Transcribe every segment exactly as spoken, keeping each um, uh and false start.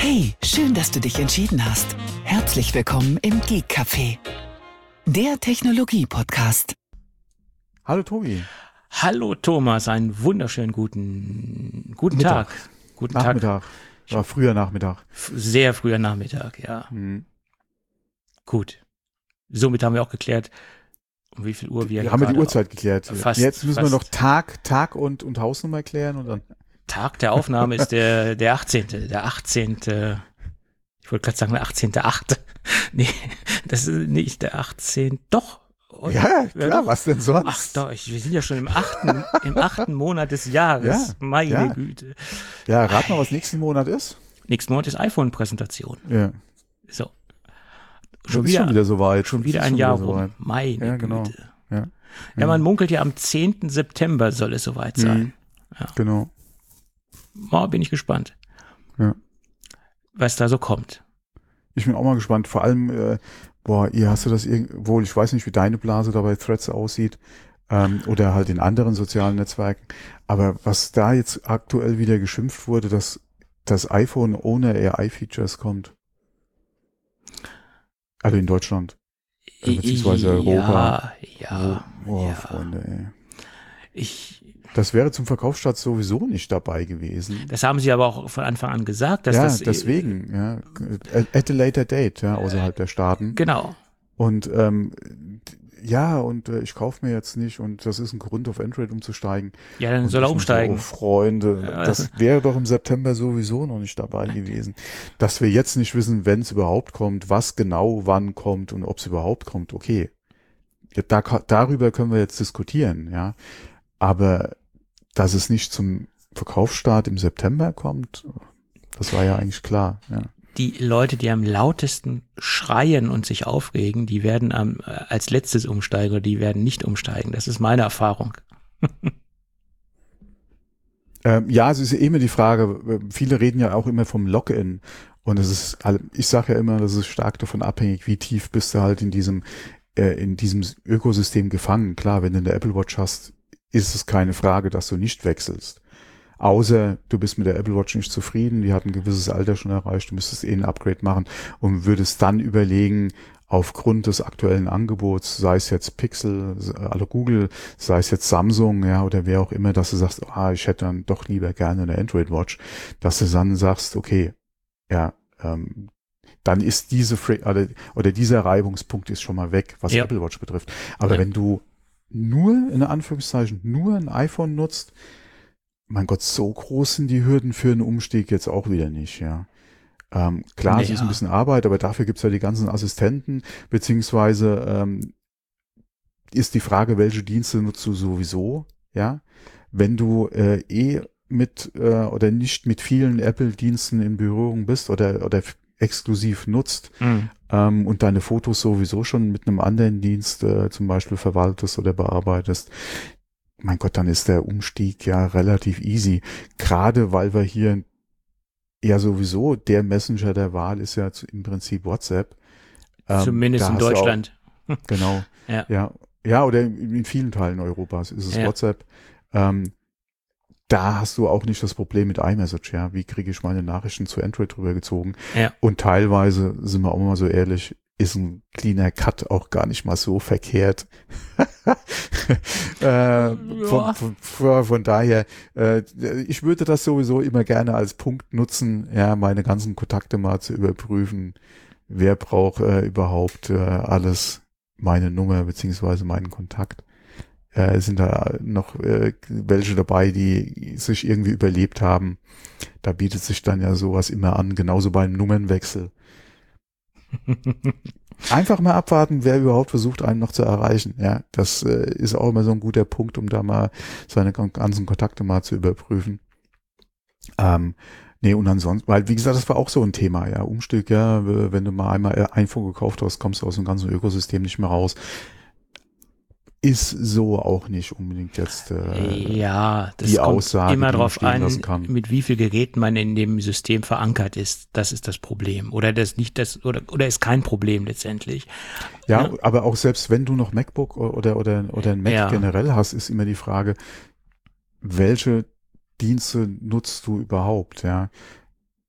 Hey, schön, dass du dich entschieden hast. Herzlich willkommen im Geek Café, der Technologie-Podcast. Hallo Tobi. Hallo Thomas, einen wunderschönen guten, guten Mittag. Tag. Guten Nachmittag. Tag. War früher Nachmittag. Sehr früher Nachmittag, ja. Hm. Gut. Somit haben wir auch geklärt, um wie viel Uhr wir Wir haben wir die gerade Uhrzeit geklärt. Fast, Jetzt müssen fast. wir noch Tag, Tag und, und Hausnummer klären und dann. Tag der Aufnahme ist der, der achtzehnte Der achtzehnte Ich wollte gerade sagen, der achtzehnte achte Nee, das ist nicht der achtzehnte Doch. Oder? Ja, klar, ja, was denn sonst? Ach doch, ich, wir sind ja schon im achten, im achten Monat des Jahres. Ja, Meine ja. Güte. Ja, rat mal, was nächsten Monat ist. Nächsten Monat ist iPhone-Präsentation. Ja. So. Schon wieder, schon wieder so weit. Schon wieder ist ein schon Jahr wieder so rum. weit. Meine Ja, genau. Güte. Ja. Ja, man munkelt ja am zehnten September soll es soweit sein. Mhm. Ja. Genau. Oh, bin ich gespannt, Ja. was da so kommt. Ich bin auch mal gespannt. Vor allem, äh, boah, ihr hast du das irgendwo, ich weiß nicht, wie deine Blase da bei Threads aussieht, ähm, oder halt in anderen sozialen Netzwerken. Aber was da jetzt aktuell wieder geschimpft wurde, dass das iPhone ohne A I-Features kommt. Also in Deutschland. Äh, beziehungsweise Europa. Ja, ja. Oh, oh ja. Freunde, ey. Ich, Das wäre zum Verkaufsstart sowieso nicht dabei gewesen. das haben sie aber auch von Anfang an gesagt, dass Ja, das. deswegen, ja. At a later date, ja, außerhalb der Staaten. Genau. Und ähm, ja, und äh, ich kaufe mir jetzt nicht und das ist ein Grund, auf Android umzusteigen. Ja, dann Und soll er ich nur umsteigen. So, oh, Freunde, Ja. das wäre doch im September sowieso noch nicht dabei gewesen. Dass wir jetzt nicht wissen, wenn es überhaupt kommt, was genau wann kommt und ob es überhaupt kommt, okay. Da, darüber können wir jetzt diskutieren, ja. Aber dass es nicht zum Verkaufsstart im September kommt, das war ja eigentlich klar, ja. Die Leute, die am lautesten schreien und sich aufregen, die werden am, äh, als letztes umsteigen oder die werden nicht umsteigen. Das ist meine Erfahrung. Ähm, ja, es ist ja immer die Frage, viele reden ja auch immer vom Lock-in und es ist, ich sage ja immer, das ist stark davon abhängig, wie tief bist du halt in diesem, äh, in diesem Ökosystem gefangen. Klar, wenn du eine Apple Watch hast, ist es keine Frage, dass du nicht wechselst. Außer du bist mit der Apple Watch nicht zufrieden, die hat ein gewisses Alter schon erreicht, du müsstest eh ein Upgrade machen und würdest dann überlegen, aufgrund des aktuellen Angebots, sei es jetzt Pixel, also Google, sei es jetzt Samsung, ja, oder wer auch immer, dass du sagst, ah, ich hätte dann doch lieber gerne eine Android Watch, dass du dann sagst, okay, ja, ähm, dann ist diese oder, oder dieser Reibungspunkt ist schon mal weg, was ja. Apple Watch betrifft. Aber ja. wenn du nur, in Anführungszeichen, nur ein iPhone nutzt, mein Gott, so groß sind die Hürden für einen Umstieg jetzt auch wieder nicht, ja. Ähm, klar, naja. Es ist ein bisschen Arbeit, aber dafür gibt's ja die ganzen Assistenten, beziehungsweise ähm, ist die Frage, welche Dienste nutzt du sowieso, ja. Wenn du äh, eh mit äh, oder nicht mit vielen Apple-Diensten in Berührung bist oder oder exklusiv nutzt mhm. ähm, und deine Fotos sowieso schon mit einem anderen Dienst äh, zum Beispiel verwaltest oder bearbeitest, mein Gott, dann ist der Umstieg ja relativ easy. Gerade weil wir hier ja sowieso der Messenger der Wahl ist ja im Prinzip WhatsApp. Ähm, Zumindest in Deutschland. Auch, genau. ja. ja. Ja, oder in, in vielen Teilen Europas ist es ja. WhatsApp. Ähm, da hast du auch nicht das Problem mit iMessage, ja. Wie kriege ich meine Nachrichten zu Android rübergezogen? Ja. Und teilweise, sind wir auch mal so ehrlich, ist ein cleaner Cut auch gar nicht mal so verkehrt. äh, ja. von, von, von, von daher, äh, ich würde das sowieso immer gerne als Punkt nutzen, ja, meine ganzen Kontakte mal zu überprüfen. Wer braucht äh, überhaupt äh, alles, meine Nummer beziehungsweise meinen Kontakt? Äh, sind da noch äh, welche dabei, die sich irgendwie überlebt haben? Da bietet sich dann ja sowas immer an, genauso beim Nummernwechsel. Einfach mal abwarten, wer überhaupt versucht, einen noch zu erreichen. Ja, das äh, ist auch immer so ein guter Punkt, um da mal seine ganzen Kontakte mal zu überprüfen. Ähm, nee, und ansonsten, weil, wie gesagt, das war auch so ein Thema, ja, Umstieg, ja, wenn du mal einmal ein iPhone gekauft hast, kommst du aus dem ganzen Ökosystem nicht mehr raus. Ist so auch nicht unbedingt jetzt äh, ja, das die kommt Aussage, immer die man drauf stehen an, lassen kann. Mit wie viel Geräten man in dem System verankert ist. Das ist das Problem. Oder das nicht das oder oder ist kein Problem letztendlich. Ja, ja. aber auch selbst wenn du noch MacBook oder oder oder ein Mac ja. generell hast, ist immer die Frage, welche Dienste nutzt du überhaupt, ja?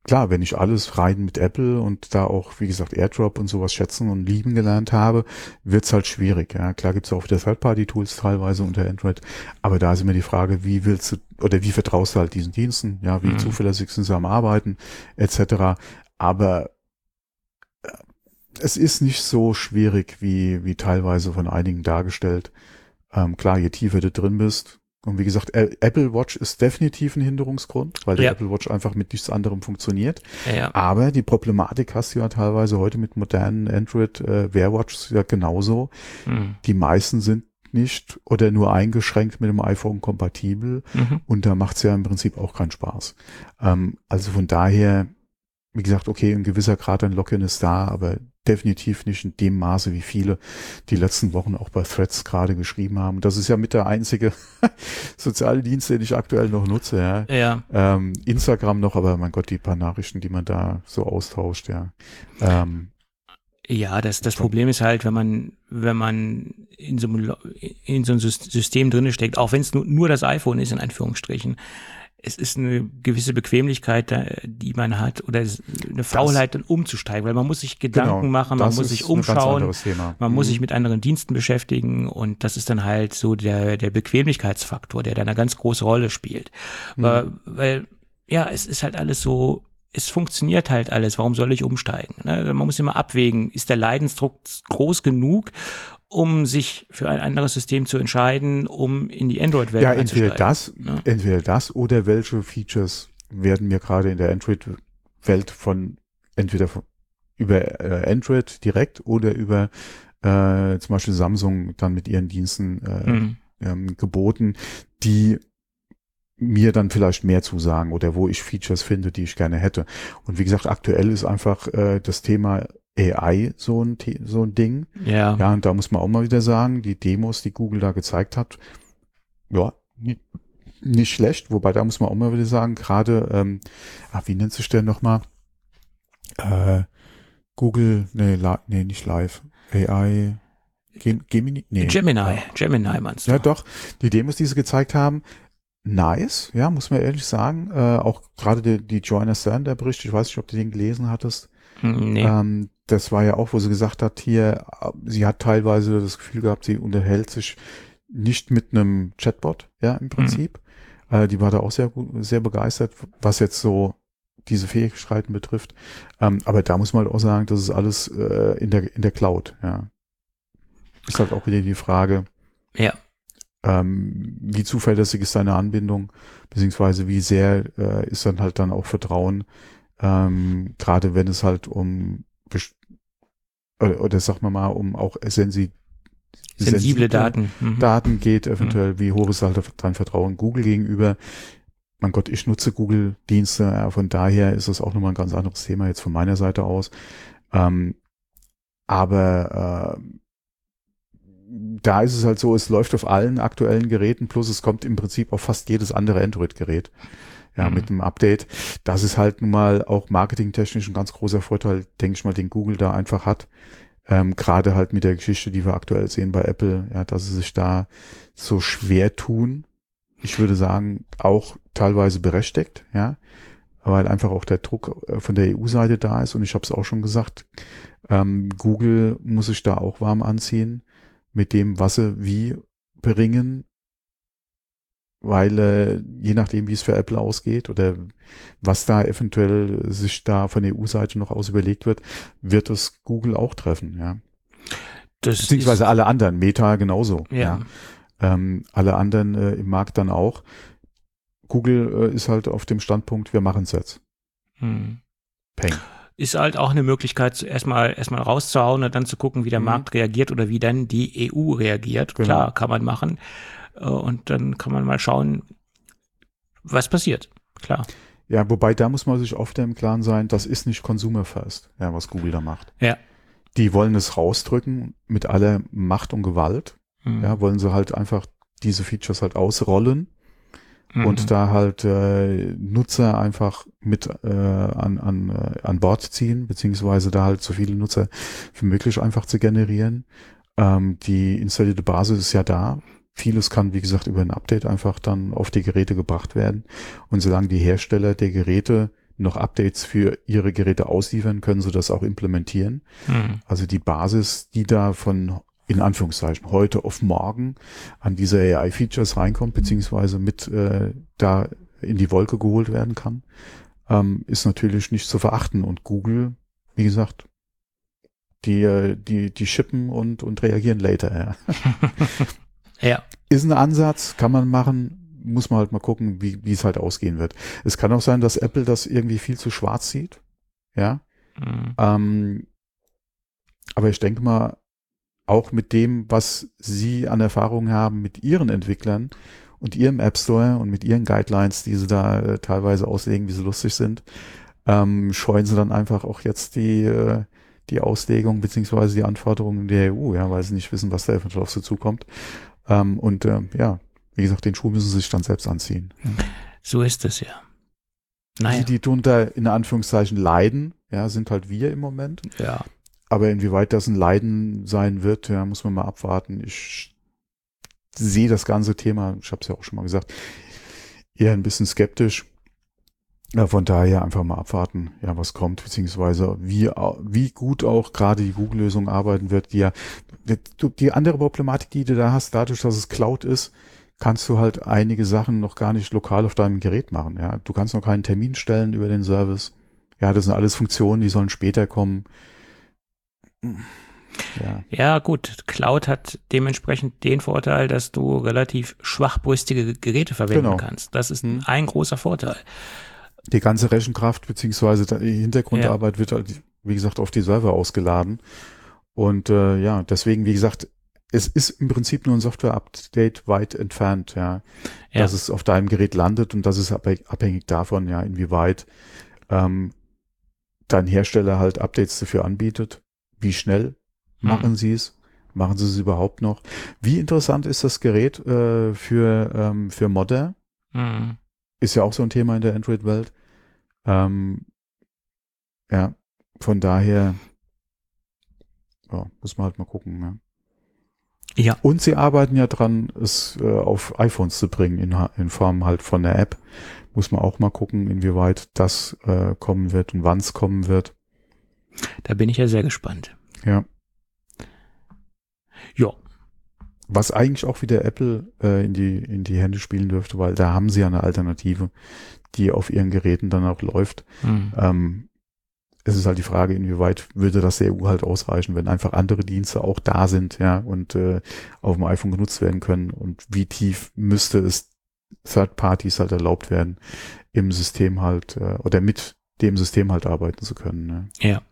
klar, wenn ich alles rein mit Apple und da auch, wie gesagt, AirDrop und sowas schätzen und lieben gelernt habe, wird's halt schwierig. Ja, klar gibt's auch wieder Third-Party-Tools teilweise unter Android, aber da ist immer die Frage, wie willst du oder wie vertraust du halt diesen Diensten? Ja, wie mhm. zuverlässig sind sie am Arbeiten et cetera. Aber äh, es ist nicht so schwierig wie wie teilweise von einigen dargestellt. Ähm, klar, je tiefer du drin bist. Und wie gesagt, Apple Watch ist definitiv ein Hinderungsgrund, weil die ja. Apple Watch einfach mit nichts anderem funktioniert. Ja. Aber die Problematik hast du ja teilweise heute mit modernen Android äh, Wear Watches ja genauso. Mhm. Die meisten sind nicht oder nur eingeschränkt mit dem iPhone kompatibel. Mhm. Und da macht's ja im Prinzip auch keinen Spaß. Ähm, also von daher, wie gesagt, okay, ein gewisser Grad an Lock-in ist da, aber definitiv nicht in dem Maße, wie viele die letzten Wochen auch bei Threads gerade geschrieben haben. Das ist ja mit der einzige soziale Dienst, den ich aktuell noch nutze. Ja. Ja. Ähm, Instagram noch, aber mein Gott, die paar Nachrichten, die man da so austauscht, ja. Ähm, ja, das, das Problem ist halt, wenn man, wenn man in so einem, in so einem System drinne steckt, auch wenn es nur, nur das iPhone ist, in Anführungsstrichen, es ist eine gewisse Bequemlichkeit, die man hat, oder eine Faulheit, dann umzusteigen, weil man muss sich Gedanken genau, machen, man muss sich umschauen, man mhm. muss sich mit anderen Diensten beschäftigen, und das ist dann halt so der der Bequemlichkeitsfaktor, der da eine ganz große Rolle spielt. Mhm. Weil, weil, ja, es ist halt alles so, es funktioniert halt alles, warum soll ich umsteigen? Ne? Man muss immer abwägen, ist der Leidensdruck groß genug, um sich für ein anderes System zu entscheiden, um in die Android-Welt ja, entweder das, ja? entweder das oder welche Features werden mir gerade in der Android-Welt von entweder von, über äh, Android direkt oder über äh, zum Beispiel Samsung dann mit ihren Diensten äh, mhm. ähm, geboten, die mir dann vielleicht mehr zusagen oder wo ich Features finde, die ich gerne hätte. Und wie gesagt, aktuell ist einfach äh, das Thema A I so ein, so ein Ding. Ja. Ja, und da muss man auch mal wieder sagen, die Demos, die Google da gezeigt hat, ja, nicht, nicht schlecht. Wobei, da muss man auch mal wieder sagen, gerade, ähm, ach, wie nennt sich der nochmal? Äh, Google, nee, la, nee, nicht live. A I, Gem, Gemini, nee. Gemini, Gemini meinst du? Ja, doch. Die Demos, die sie gezeigt haben, nice, ja, muss man ehrlich sagen. Äh, auch gerade die, die Joanna Stern, der Bericht, ich weiß nicht, ob du den gelesen hattest. Nee. Ähm, das war ja auch, wo sie gesagt hat, hier, sie hat teilweise das Gefühl gehabt, sie unterhält sich nicht mit einem Chatbot, ja, im Prinzip. Mhm. Äh, die war da auch sehr gut, sehr begeistert, was jetzt so diese Fähigkeiten betrifft. Ähm, aber da muss man halt auch sagen, das ist alles äh, in der in der Cloud, ja. Ist halt auch wieder die Frage, ja. ähm, wie zuverlässig ist deine Anbindung, beziehungsweise wie sehr äh, ist dann halt dann auch Vertrauen, ähm, gerade wenn es halt um oder, oder sag mal mal, um auch sensi sensible, sensible Daten mhm. Daten geht, eventuell, mhm. wie hoch ist halt dein Vertrauen Google gegenüber. Mein Gott, ich nutze Google-Dienste, ja, von daher ist das auch nochmal ein ganz anderes Thema jetzt von meiner Seite aus. Ähm, aber äh, da ist es halt so, es läuft auf allen aktuellen Geräten, plus es kommt im Prinzip auf fast jedes andere Android-Gerät. Ja, mhm. mit einem Update. Das ist halt nun mal auch marketingtechnisch ein ganz großer Vorteil, denke ich mal, den Google da einfach hat. Ähm, gerade halt mit der Geschichte, die wir aktuell sehen bei Apple, ja, dass sie sich da so schwer tun. Ich würde sagen, auch teilweise berechtigt, ja, weil einfach auch der Druck von der E U-Seite da ist. Und ich habe es auch schon gesagt, ähm, Google muss sich da auch warm anziehen mit dem, was sie wie bringen, weil äh, je nachdem, wie es für Apple ausgeht oder was da eventuell sich da von der E U-Seite noch aus überlegt wird, wird es Google auch treffen, ja. Das Beziehungsweise alle anderen, Meta genauso, ja. ja. Ähm, alle anderen äh, im Markt dann auch. Google äh, ist halt auf dem Standpunkt, wir machen es jetzt. Hm. Peng. Ist halt auch eine Möglichkeit, erstmal erstmal rauszuhauen und dann zu gucken, wie der mhm. Markt reagiert oder wie dann die E U reagiert. Genau. Klar, kann man machen. Und dann kann man mal schauen, was passiert. Klar. Ja, wobei da muss man sich oft im Klaren sein, das ist nicht Consumer First, ja, was Google da macht. Ja. Die wollen es rausdrücken mit aller Macht und Gewalt. Mhm. Ja, wollen sie halt einfach diese Features halt ausrollen mhm. und da halt äh, Nutzer einfach mit äh, an an äh, an Bord ziehen, beziehungsweise da halt so viele Nutzer wie möglich einfach zu generieren. Ähm, die installierte Basis ist ja da. Vieles kann, wie gesagt, über ein Update einfach dann auf die Geräte gebracht werden. Und solange die Hersteller der Geräte noch Updates für ihre Geräte ausliefern, können sie das auch implementieren. Mhm. Also die Basis, die da von, in Anführungszeichen, heute auf morgen an diese A I-Features reinkommt, beziehungsweise mit äh, da in die Wolke geholt werden kann, ähm, ist natürlich nicht zu verachten. Und Google, wie gesagt, die, die, die shippen und, und reagieren later. Ja. Ja. Ist ein Ansatz, kann man machen. Muss man halt mal gucken, wie wie es halt ausgehen wird. Es kann auch sein, dass Apple das irgendwie viel zu schwarz sieht. Ja. Mhm. Ähm, aber ich denke mal, auch mit dem, was sie an Erfahrung haben mit ihren Entwicklern und ihrem App Store und mit ihren Guidelines, die sie da äh, teilweise auslegen, wie sie lustig sind, ähm, scheuen sie dann einfach auch jetzt die äh, die Auslegung beziehungsweise die Anforderungen der E U, ja, weil sie nicht wissen, was da eventuell auf sie zukommt. Ähm, und äh, ja, wie gesagt, den Schuh müssen sie sich dann selbst anziehen. So ist es ja. Naja. Die, die drunter in Anführungszeichen leiden, ja, sind halt wir im Moment. Ja. Aber inwieweit das ein Leiden sein wird, ja, muss man mal abwarten. Ich sehe das ganze Thema, ich habe es ja auch schon mal gesagt, eher ein bisschen skeptisch. Ja, von daher einfach mal abwarten, ja, was kommt, beziehungsweise wie, wie gut auch gerade die Google-Lösung arbeiten wird, die ja, die andere Problematik, die du da hast, dadurch, dass es Cloud ist, kannst du halt einige Sachen noch gar nicht lokal auf deinem Gerät machen, ja. Du kannst noch keinen Termin stellen über den Service. Ja, das sind alles Funktionen, die sollen später kommen. Ja. Ja, gut. Cloud hat dementsprechend den Vorteil, dass du relativ schwachbrüstige Geräte verwenden genau. kannst. Das ist hm. ein großer Vorteil. Die ganze Rechenkraft beziehungsweise die Hintergrundarbeit ja. wird halt, wie gesagt, auf die Server ausgeladen. Und äh, ja, deswegen, wie gesagt, es ist im Prinzip nur ein Software-Update weit entfernt, ja, ja, dass es auf deinem Gerät landet und das ist abhängig davon, ja, inwieweit ähm, dein Hersteller halt Updates dafür anbietet. Wie schnell machen hm. sie es? Machen sie es überhaupt noch? Wie interessant ist das Gerät äh, für ähm, für Modder? Hm. Ist ja auch so ein Thema in der Android-Welt. Ähm, ja, von daher ja, muss man halt mal gucken. Ne? Ja. Und sie arbeiten ja dran, es äh, auf iPhones zu bringen, in, in Form halt von der App. Muss man auch mal gucken, inwieweit das äh, kommen wird und wann es kommen wird. Da bin ich ja sehr gespannt. Ja. Ja. Was eigentlich auch wieder Apple äh, in die in die Hände spielen dürfte, weil da haben sie ja eine Alternative, die auf ihren Geräten dann auch läuft. Mhm. Ähm, es ist halt die Frage, inwieweit würde das der E U halt ausreichen, wenn einfach andere Dienste auch da sind, ja, und äh, auf dem iPhone genutzt werden können und wie tief müsste es Third Parties halt erlaubt werden, im System halt äh, oder mit dem System halt arbeiten zu können. Ne? Ja.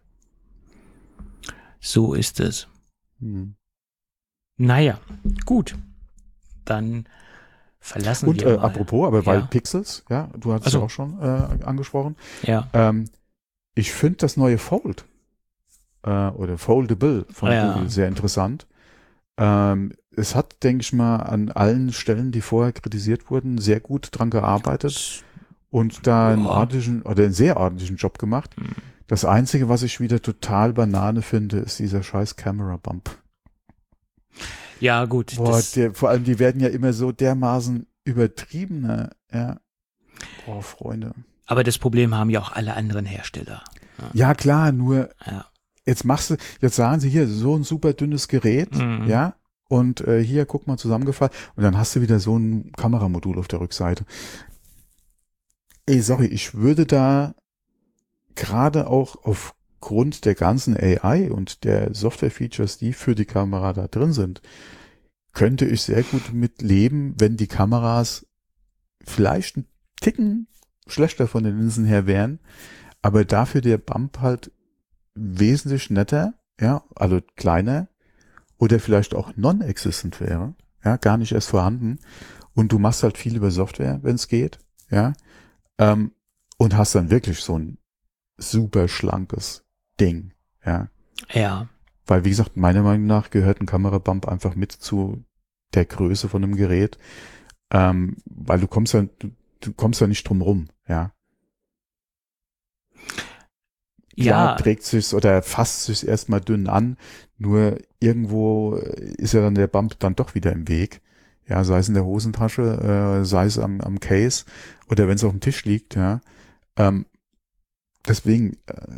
So ist es. Hm. Naja, gut. Dann verlassen und, wir äh, mal. Apropos, aber ja. weil Pixels, ja, du hast es also, ja auch schon äh, angesprochen. Ja. Ähm, ich finde das neue Fold äh, oder Foldable von ja. Google sehr interessant. Ähm, es hat, denke ich mal, an allen Stellen, die vorher kritisiert wurden, sehr gut dran gearbeitet und da einen ordentlichen oder einen sehr ordentlichen Job gemacht. Hm. Das Einzige, was ich wieder total Banane finde, ist dieser scheiß Camera Bump. Ja, gut. Boah, der, vor allem, die werden ja immer so dermaßen übertrieben, ne? Ja. Boah, Freunde. Aber das Problem haben ja auch alle anderen Hersteller. Ja, ja klar, nur ja. jetzt machst du, jetzt sagen sie hier, so ein super dünnes Gerät, mhm. ja, und äh, hier, guck mal, zusammengefallen, und dann hast du wieder so ein Kameramodul auf der Rückseite. Ey, sorry, ich würde da gerade auch aufgrund der ganzen A I und der Software-Features, die für die Kamera da drin sind, könnte ich sehr gut mit leben, wenn die Kameras vielleicht ein Ticken schlechter von den Linsen her wären, aber dafür der Bump halt wesentlich netter, ja, also kleiner oder vielleicht auch non-existent wäre, ja, gar nicht erst vorhanden und du machst halt viel über Software, wenn es geht, ja, ähm, und hast dann wirklich so ein super schlankes Ding, ja. Ja. Weil, wie gesagt, meiner Meinung nach gehört ein Kamerabump einfach mit zu der Größe von einem Gerät, ähm, weil du kommst ja, du, du kommst ja nicht drum rum, ja. Klar, ja. Trägt sich's oder fasst sich's erstmal dünn an, nur irgendwo ist ja dann der Bump dann doch wieder im Weg. Ja, sei es in der Hosentasche, äh, sei es am, am Case oder wenn es auf dem Tisch liegt, ja. Ähm, deswegen, äh,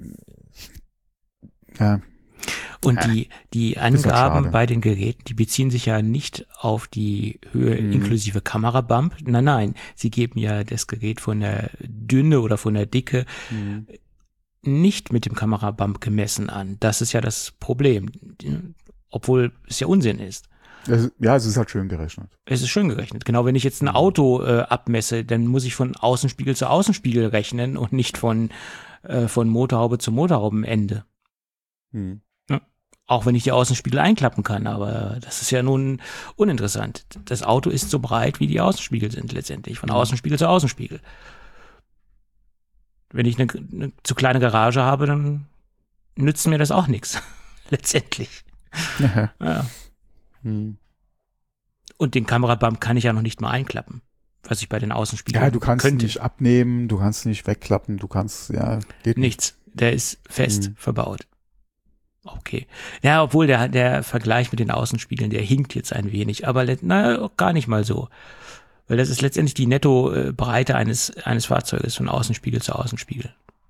ja. Und die, die Angaben bei den Geräten, die beziehen sich ja nicht auf die Höhe mhm. inklusive Kamerabump. Nein, nein, sie geben ja das Gerät von der Dünne oder von der Dicke mhm. nicht mit dem Kamerabump gemessen an. Das ist ja das Problem, obwohl es ja Unsinn ist. Es, ja, es ist halt schön gerechnet. Es ist schön gerechnet. Genau, wenn ich jetzt ein Auto äh, abmesse, dann muss ich von Außenspiegel zu Außenspiegel rechnen und nicht von, äh, von Motorhaube zu Motorhaubenende. Mhm. Ja. Auch wenn ich die Außenspiegel einklappen kann, aber das ist ja nun uninteressant. Das Auto ist so breit, wie die Außenspiegel sind letztendlich, von Außenspiegel zu Außenspiegel. Wenn ich eine, eine zu kleine Garage habe, dann nützt mir das auch nichts, letztendlich. Ja. Ja. Hm. Und den Kamerabump kann ich ja noch nicht mal einklappen, was ich bei den Außenspiegeln Ja, du kannst könnte. nicht abnehmen, du kannst nicht wegklappen, du kannst, ja, geht nichts. Der ist fest hm. verbaut. Okay. Ja, obwohl der, der Vergleich mit den Außenspiegeln, der hinkt jetzt ein wenig, aber na, gar nicht mal so. Weil das ist letztendlich die Nettobreite eines, eines Fahrzeuges von Außenspiegel zu Außenspiegel.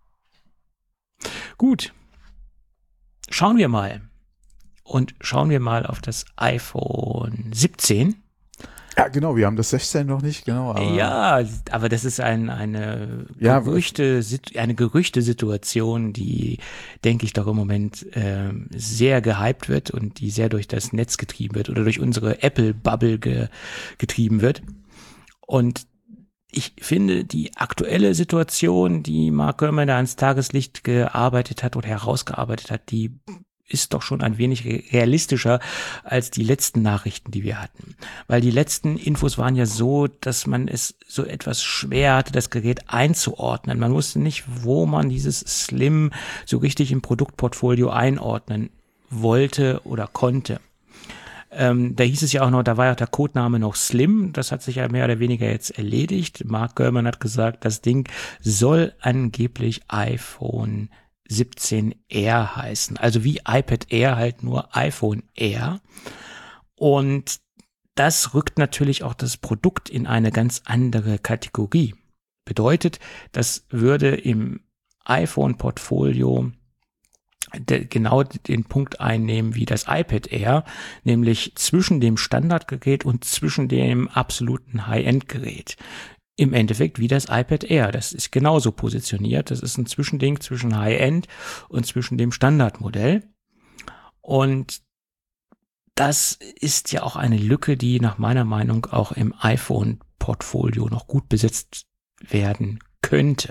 Gut. Schauen wir mal. Und schauen wir mal auf das iPhone siebzehn. Ja, genau, wir haben das sechzehn noch nicht, genau. Aber ja, aber das ist ein, eine ja, Gerüchte, eine Gerüchtesituation, die, denke ich, doch im Moment äh, sehr gehypt wird und die sehr durch das Netz getrieben wird oder durch unsere Apple-Bubble ge, getrieben wird. Und ich finde, die aktuelle Situation, die Mark Gurman da ans Tageslicht gearbeitet hat oder herausgearbeitet hat, die ist doch schon ein wenig realistischer als die letzten Nachrichten, die wir hatten. Weil die letzten Infos waren ja so, dass man es so etwas schwer hatte, das Gerät einzuordnen. Man wusste nicht, wo man dieses Slim so richtig im Produktportfolio einordnen wollte oder konnte. Ähm, da hieß es ja auch noch, da war ja der Codename noch Slim. Das hat sich ja mehr oder weniger jetzt erledigt. Mark Gurman hat gesagt, das Ding soll angeblich iPhone siebzehn R heißen. Also wie iPad Air, halt nur iPhone Air. Und das rückt natürlich auch das Produkt in eine ganz andere Kategorie. Bedeutet, das würde im iPhone-Portfolio de, genau den Punkt einnehmen wie das iPad Air, nämlich zwischen dem Standardgerät und zwischen dem absoluten High-End-Gerät. Im Endeffekt wie das iPad Air. Das ist genauso positioniert. Das ist ein Zwischending zwischen High-End und zwischen dem Standardmodell. Und das ist ja auch eine Lücke, die nach meiner Meinung auch im iPhone-Portfolio noch gut besetzt werden könnte.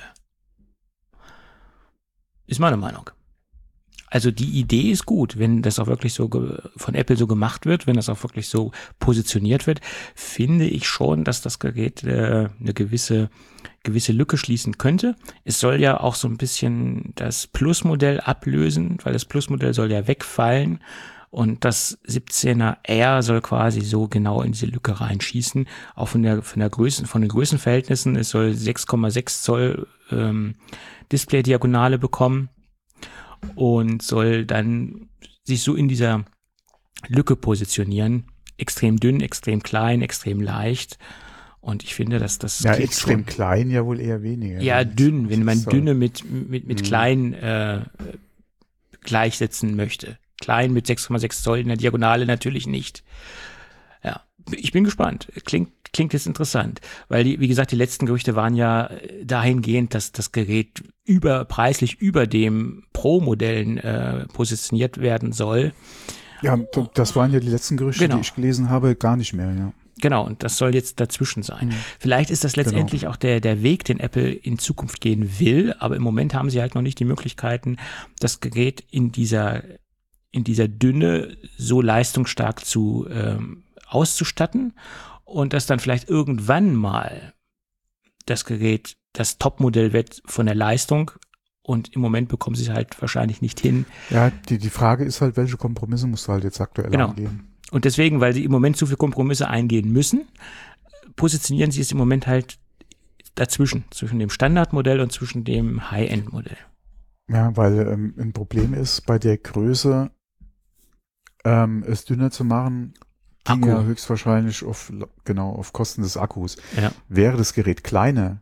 Ist meine Meinung. Also die Idee ist gut, wenn das auch wirklich so ge- von Apple so gemacht wird, wenn das auch wirklich so positioniert wird, finde ich schon, dass das Gerät äh, eine gewisse gewisse Lücke schließen könnte. Es soll ja auch so ein bisschen das Plus-Modell ablösen, weil das Plus-Modell soll ja wegfallen und das siebzehner R soll quasi so genau in diese Lücke reinschießen. Auch von der von der Größen, von den Größenverhältnissen, es soll sechs Komma sechs Zoll ähm, Display-Diagonale bekommen. Und soll dann sich so in dieser Lücke positionieren. Extrem dünn, extrem klein, extrem leicht. Und ich finde, dass das ja extrem schon, klein ja wohl eher weniger. Ja, dünn, wenn man dünne mit mit mit mhm. klein äh, gleichsetzen möchte. Klein mit sechs Komma sechs Zoll in der Diagonale natürlich nicht. Ja, ich bin gespannt. Klingt klingt jetzt interessant, weil die, wie gesagt, die letzten Gerüchte waren ja dahingehend, dass das Gerät über preislich über dem Pro-Modellen äh, positioniert werden soll. Ja, das waren ja die letzten Gerüchte, genau. die ich gelesen habe, gar nicht mehr, ja. Genau, und das soll jetzt dazwischen sein. Mhm. Vielleicht ist das letztendlich genau. auch der, der Weg, den Apple in Zukunft gehen will, aber im Moment haben sie halt noch nicht die Möglichkeiten, das Gerät in dieser, in dieser Dünne so leistungsstark zu ähm, auszustatten und dass dann vielleicht irgendwann mal das Gerät das Topmodell wird von der Leistung und im Moment bekommen sie es halt wahrscheinlich nicht hin. Ja, die, die Frage ist halt, welche Kompromisse musst du halt jetzt aktuell genau. eingehen? Und deswegen, weil sie im Moment zu viele Kompromisse eingehen müssen, positionieren sie es im Moment halt dazwischen, zwischen dem Standardmodell und zwischen dem High-End-Modell. Ja, weil ähm, ein Problem ist, bei der Größe ähm, es dünner zu machen, ging Akku. ja höchstwahrscheinlich auf, genau, auf Kosten des Akkus. Ja. Wäre das Gerät kleiner,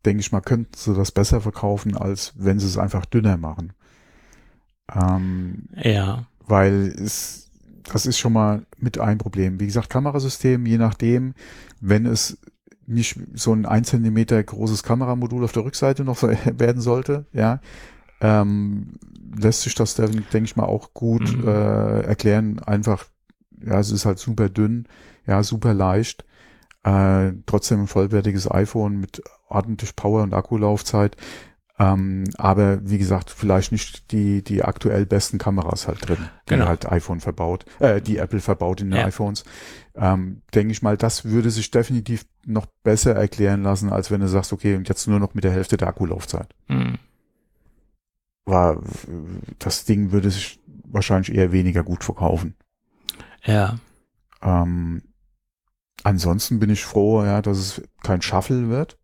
denke ich mal, könnten sie das besser verkaufen, als wenn sie es einfach dünner machen. Ähm, ja. Weil es, das ist schon mal mit ein Problem. Wie gesagt, Kamerasystem, je nachdem, wenn es nicht so ein ein Zentimeter großes Kameramodul auf der Rückseite noch so werden sollte, ja, ähm, lässt sich das dann, denke ich mal, auch gut Mhm. äh, erklären. Einfach, ja, es ist halt super dünn, ja, super leicht. Äh, trotzdem ein vollwertiges iPhone mit ordentlich Power und Akkulaufzeit. Ähm, aber wie gesagt, vielleicht nicht die die aktuell besten Kameras halt drin, die Genau. halt iPhone verbaut, äh, die Apple verbaut in den Ja. iPhones. Ähm, denke ich mal, das würde sich definitiv noch besser erklären lassen, als wenn du sagst, okay, und jetzt nur noch mit der Hälfte der Akkulaufzeit. Mhm. War, das Ding würde sich wahrscheinlich eher weniger gut verkaufen. Ja. Ähm, ansonsten bin ich froh, ja, dass es kein Shuffle wird.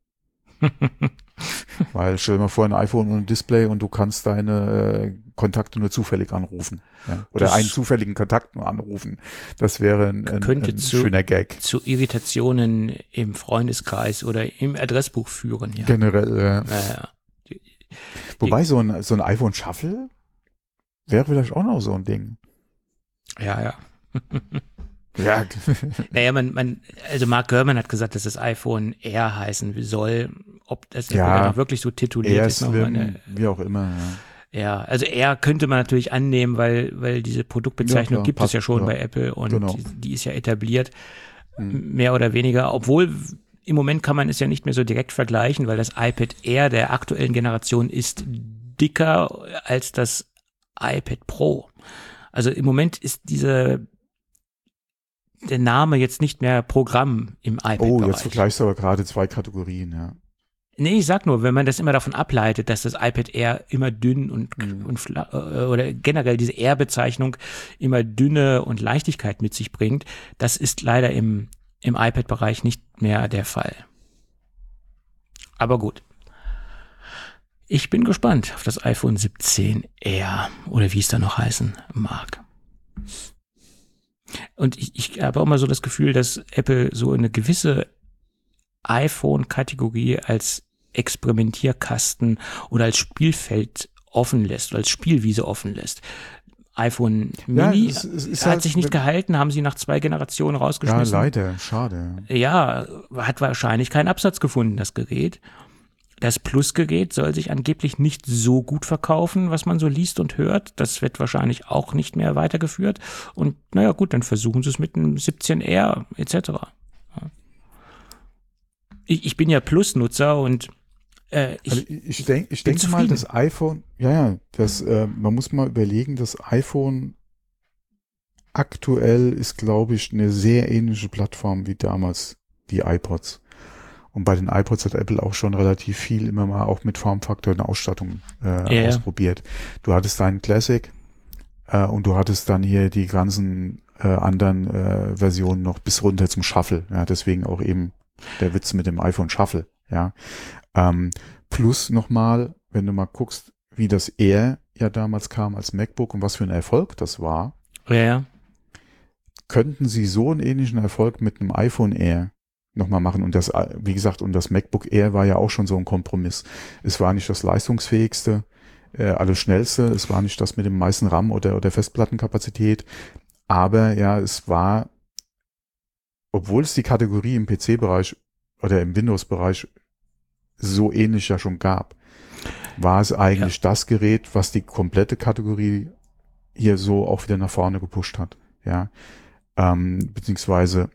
Weil stell dir mal vor, ein iPhone und ein Display und du kannst deine äh, Kontakte nur zufällig anrufen. Ja? Oder Das einen zufälligen Kontakt nur anrufen. Das wäre ein, ein, könnte ein zu, schöner Gag. zu Irritationen im Freundeskreis oder im Adressbuch führen. Ja. Generell. Äh, Ja, ja. Die, wobei so ein, so ein iPhone Shuffle wäre vielleicht auch noch so ein Ding. ja, ja. Ja. Naja, man, man, also Mark Gurman hat gesagt, dass das iPhone Air heißen soll. Ob das Ja, Apple wirklich so tituliert Air ist, noch mal Slim, eine, wie auch immer. Ja. ja, also Air könnte man natürlich annehmen, weil, weil diese Produktbezeichnung Ja, klar, gibt passt, es ja schon ja. bei Apple und Genau. die, die ist ja etabliert, Hm. mehr oder weniger, obwohl im Moment kann man es ja nicht mehr so direkt vergleichen, weil das iPad Air der aktuellen Generation ist dicker als das iPad Pro. Also im Moment ist diese der Name jetzt nicht mehr Programm im iPad-Bereich. Oh, jetzt vergleichst du aber gerade zwei Kategorien, ja. Nee, ich sag nur, wenn man das immer davon ableitet, dass das iPad Air immer dünn und, Mhm. und fla- äh, oder generell diese Air-Bezeichnung immer Dünne und Leichtigkeit mit sich bringt, das ist leider im, im iPad-Bereich nicht mehr der Fall. Aber gut. Ich bin gespannt auf das iPhone siebzehn Air oder wie es da noch heißen mag. Und ich, ich habe auch mal so das Gefühl, dass Apple so eine gewisse iPhone-Kategorie als Experimentierkasten oder als Spielfeld offen lässt, oder als Spielwiese offen lässt. iPhone Ja, Mini es- es ist hat halt- sich nicht gehalten, haben sie nach zwei Generationen Ja, rausgeschmissen. leider, schade. Ja, hat wahrscheinlich keinen Absatz gefunden, das Gerät. Das Plus-Gerät soll sich angeblich nicht so gut verkaufen, was man so liest und hört. Das wird wahrscheinlich auch nicht mehr weitergeführt. Und naja gut, dann versuchen sie es mit einem siebzehn R et cetera. Ich, ich bin ja Plus-Nutzer und äh, ich, Also ich ich, denk, ich bin denke mal, zufrieden. das iPhone, ja, ja, das, äh, man muss mal überlegen, das iPhone aktuell ist, glaube ich, eine sehr ähnliche Plattform wie damals die iPods. Und bei den iPods hat Apple auch schon relativ viel immer mal auch mit Formfaktor und Ausstattung äh, Ja, ja. ausprobiert. Du hattest deinen Classic äh, und du hattest dann hier die ganzen äh, anderen äh, Versionen noch bis runter zum Shuffle. Ja, deswegen auch eben der Witz mit dem iPhone Shuffle. Ja, ähm, plus nochmal, wenn du mal guckst, wie das Air ja damals kam als MacBook und was für ein Erfolg das war, ja, ja. könnten sie so einen ähnlichen Erfolg mit einem iPhone Air nochmal machen. Und das, wie gesagt, und das MacBook Air war ja auch schon so ein Kompromiss. Es war nicht das leistungsfähigste, äh, alles schnellste, es war nicht das mit dem meisten RAM oder, oder Festplattenkapazität, aber ja, es war, obwohl es die Kategorie im P C-Bereich oder im Windows-Bereich so ähnlich ja schon gab, war es eigentlich ja. das Gerät, was die komplette Kategorie hier so auch wieder nach vorne gepusht hat. Ja, ähm, beziehungsweise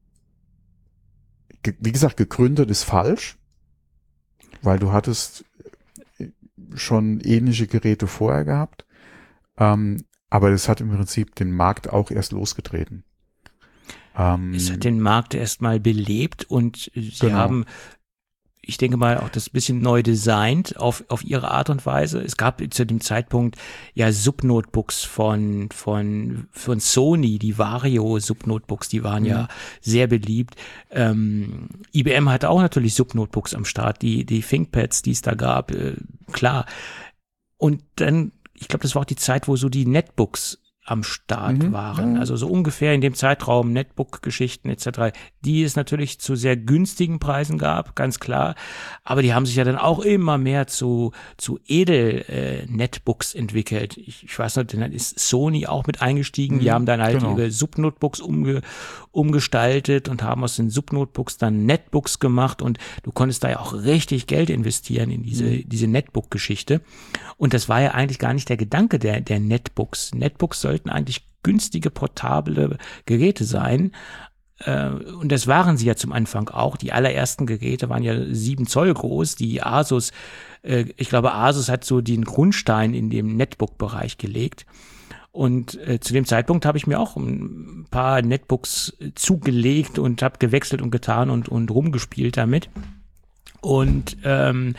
wie gesagt, gegründet ist falsch, weil du hattest schon ähnliche Geräte vorher gehabt, ähm, aber das hat im Prinzip den Markt auch erst losgetreten. Ähm, es hat den Markt erstmal belebt und sie genau. haben, ich denke mal, auch das bisschen neu designt auf, auf ihre Art und Weise. Es gab zu dem Zeitpunkt ja Subnotebooks von, von, von Sony, die Vario Subnotebooks, die waren mhm. ja sehr beliebt. Ähm, I B M hatte auch natürlich Subnotebooks am Start, die, die ThinkPads, die es da gab, äh, klar. Und dann, ich glaube, das war auch die Zeit, wo so die Netbooks am Start Mhm. waren. Ja. Also so ungefähr in dem Zeitraum Netbook-Geschichten et cetera, die es natürlich zu sehr günstigen Preisen gab, ganz klar. Aber die haben sich ja dann auch immer mehr zu, zu Edel-Netbooks äh, entwickelt. Ich, ich weiß nicht, dann ist Sony auch mit eingestiegen. Mhm, Die haben dann halt genau. ihre Subnotebooks umge, umgestaltet und haben aus den Subnotebooks dann Netbooks gemacht. Und du konntest da ja auch richtig Geld investieren in diese, Mhm. diese Netbook-Geschichte. Und das war ja eigentlich gar nicht der Gedanke der, der Netbooks. Netbooks sollten eigentlich günstige, portable Geräte sein. Äh, und das waren sie ja zum Anfang auch. Die allerersten Geräte waren ja sieben Zoll groß. Die Asus, äh, ich glaube, Asus hat so den Grundstein in dem Netbook-Bereich gelegt. Und äh, zu dem Zeitpunkt habe ich mir auch ein paar Netbooks zugelegt und habe gewechselt und getan und, und rumgespielt damit. Und ähm,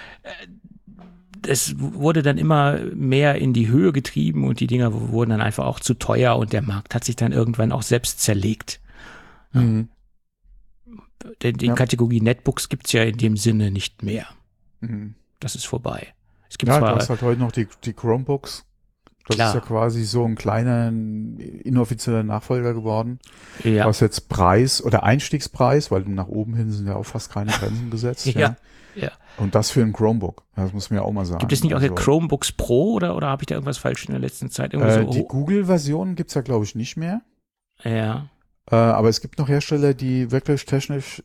es wurde dann immer mehr in die Höhe getrieben und die Dinger wurden dann einfach auch zu teuer und der Markt hat sich dann irgendwann auch selbst zerlegt. Mhm. Denn die Ja. Kategorie Netbooks gibt's ja in dem Sinne nicht mehr. Mhm. Das ist vorbei. Es gibt Ja, du zwar, hast halt heute noch die, die Chromebooks. Das Klar. ist ja quasi so ein kleiner, inoffizieller Nachfolger geworden. ja, Was jetzt Preis oder Einstiegspreis, weil nach oben hin sind ja auch fast keine Grenzen gesetzt. ja, ja. ja. Und das für ein Chromebook. Das muss man ja auch mal sagen. Gibt es nicht auch also, der Chromebooks Pro oder, oder habe ich da irgendwas falsch in der letzten Zeit? Irgendwie äh, so, die Google-Version gibt's ja, glaube ich, nicht mehr. ja. Äh, aber es gibt noch Hersteller, die wirklich technisch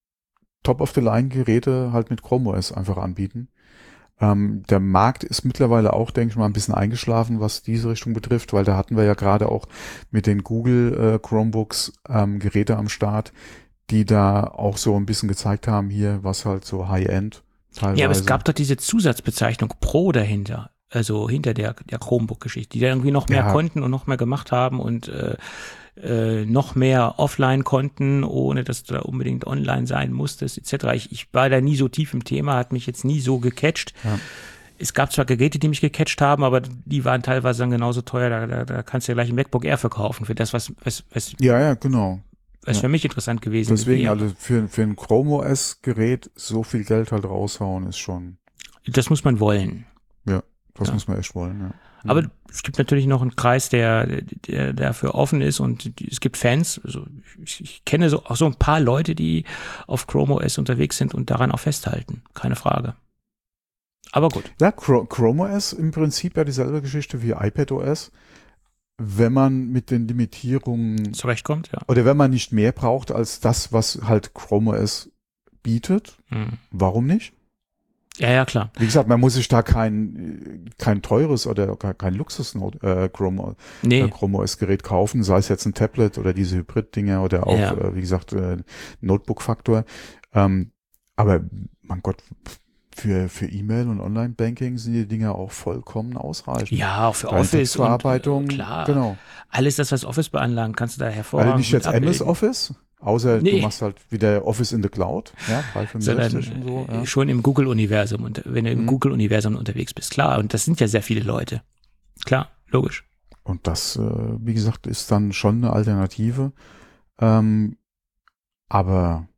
Top-of-the-Line-Geräte halt mit Chrome O S einfach anbieten. Ähm, der Markt ist mittlerweile auch, denke ich mal, ein bisschen eingeschlafen, was diese Richtung betrifft, weil da hatten wir ja gerade auch mit den Google äh, Chromebooks ähm, Geräte am Start, die da auch so ein bisschen gezeigt haben hier, was halt so High-End teilweise. Ja, aber es gab doch diese Zusatzbezeichnung Pro dahinter. Also hinter der, der Chromebook-Geschichte, die da irgendwie noch mehr Ja. konnten und noch mehr gemacht haben und äh, äh, noch mehr offline konnten, ohne dass du da unbedingt online sein musstest, et cetera. Ich, ich war da nie so tief im Thema, hat mich jetzt nie so gecatcht. Ja. Es gab zwar Geräte, die mich gecatcht haben, aber die waren teilweise dann genauso teuer, da, da, da kannst du ja gleich ein MacBook Air verkaufen für das, was, was, was, Ja, ja, genau. was Ja. für mich interessant gewesen Deswegen, wäre. also für, für ein Chrome O S-Gerät so viel Geld halt raushauen, ist schon, Das muss man wollen. das Ja. muss man echt wollen, ja. Aber es gibt natürlich noch einen Kreis, der, der dafür offen ist und die, es gibt Fans. Also ich, ich kenne so, auch so ein paar Leute, die auf Chrome O S unterwegs sind und daran auch festhalten. Keine Frage. Aber gut. Ja, Chrome O S im Prinzip ja dieselbe Geschichte wie iPadOS, wenn man mit den Limitierungen Zurechtkommt, ja. oder wenn man nicht mehr braucht als das, was halt Chrome O S bietet, Hm. warum nicht? Ja, ja, klar. Wie gesagt, man muss sich da kein kein teures oder kein Luxus äh, Chrome, Nee, äh, Chrome O S Gerät kaufen, sei es jetzt ein Tablet oder diese Hybrid-Dinger oder auch, Ja. äh, wie gesagt, äh, Notebook-Faktor. Ähm, aber, mein Gott, für für E-Mail und Online-Banking sind die Dinger auch vollkommen ausreichend. ja, auch für Bei Office und Textverarbeitung, äh, klar. genau. Alles das, was Office beanlangt, kannst du da hervorragend Also nicht jetzt mit M S abbilden. Office, außer Nee. du machst halt wieder Office in the Cloud, ja, Sondern dreihundertfünfundsechzig und so. äh, Ja. schon im Google-Universum und wenn du im Mhm. Google-Universum unterwegs bist, klar. Und das sind ja sehr viele Leute. Klar, logisch. Und das, äh, wie gesagt, ist dann schon eine Alternative. Ähm, aber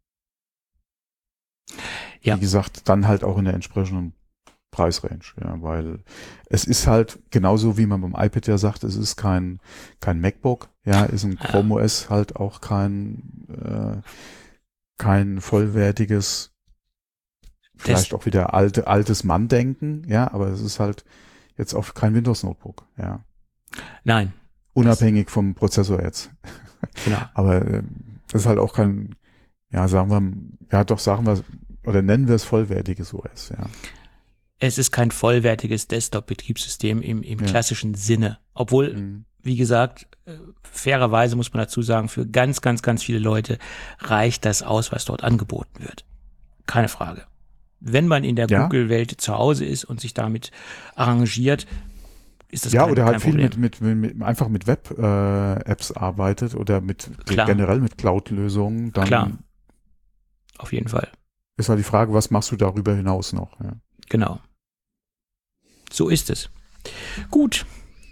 Ja. wie gesagt, dann halt auch in der entsprechenden Preisrange, ja, weil es ist halt genauso wie man beim iPad ja sagt, es ist kein kein MacBook, ja, ist ein Ja. Chrome O S halt auch kein äh, kein vollwertiges, vielleicht auch wieder alte altes Manndenken, ja, aber es ist halt jetzt auch kein Windows Notebook, ja, Nein, unabhängig vom Prozessor jetzt. genau. Aber äh, das ist halt auch kein, ja, sagen wir, ja doch, sagen wir, oder nennen wir es vollwertiges O S, ja. Es ist kein vollwertiges Desktop-Betriebssystem im, im Ja. klassischen Sinne. Obwohl, Mhm. wie gesagt, äh, fairerweise muss man dazu sagen, für ganz, ganz, ganz viele Leute reicht das aus, was dort angeboten wird. Keine Frage. Wenn man in der Ja. Google-Welt zu Hause ist und sich damit arrangiert, ist das Ja, kein, oder halt kein viel Problem. mit, mit, mit, einfach mit Web-Apps arbeitet oder mit Klar. generell mit Cloud-Lösungen, dann Klar. Auf jeden Fall. ist halt die Frage, was machst du darüber hinaus noch? Ja. Genau. So ist es. Gut.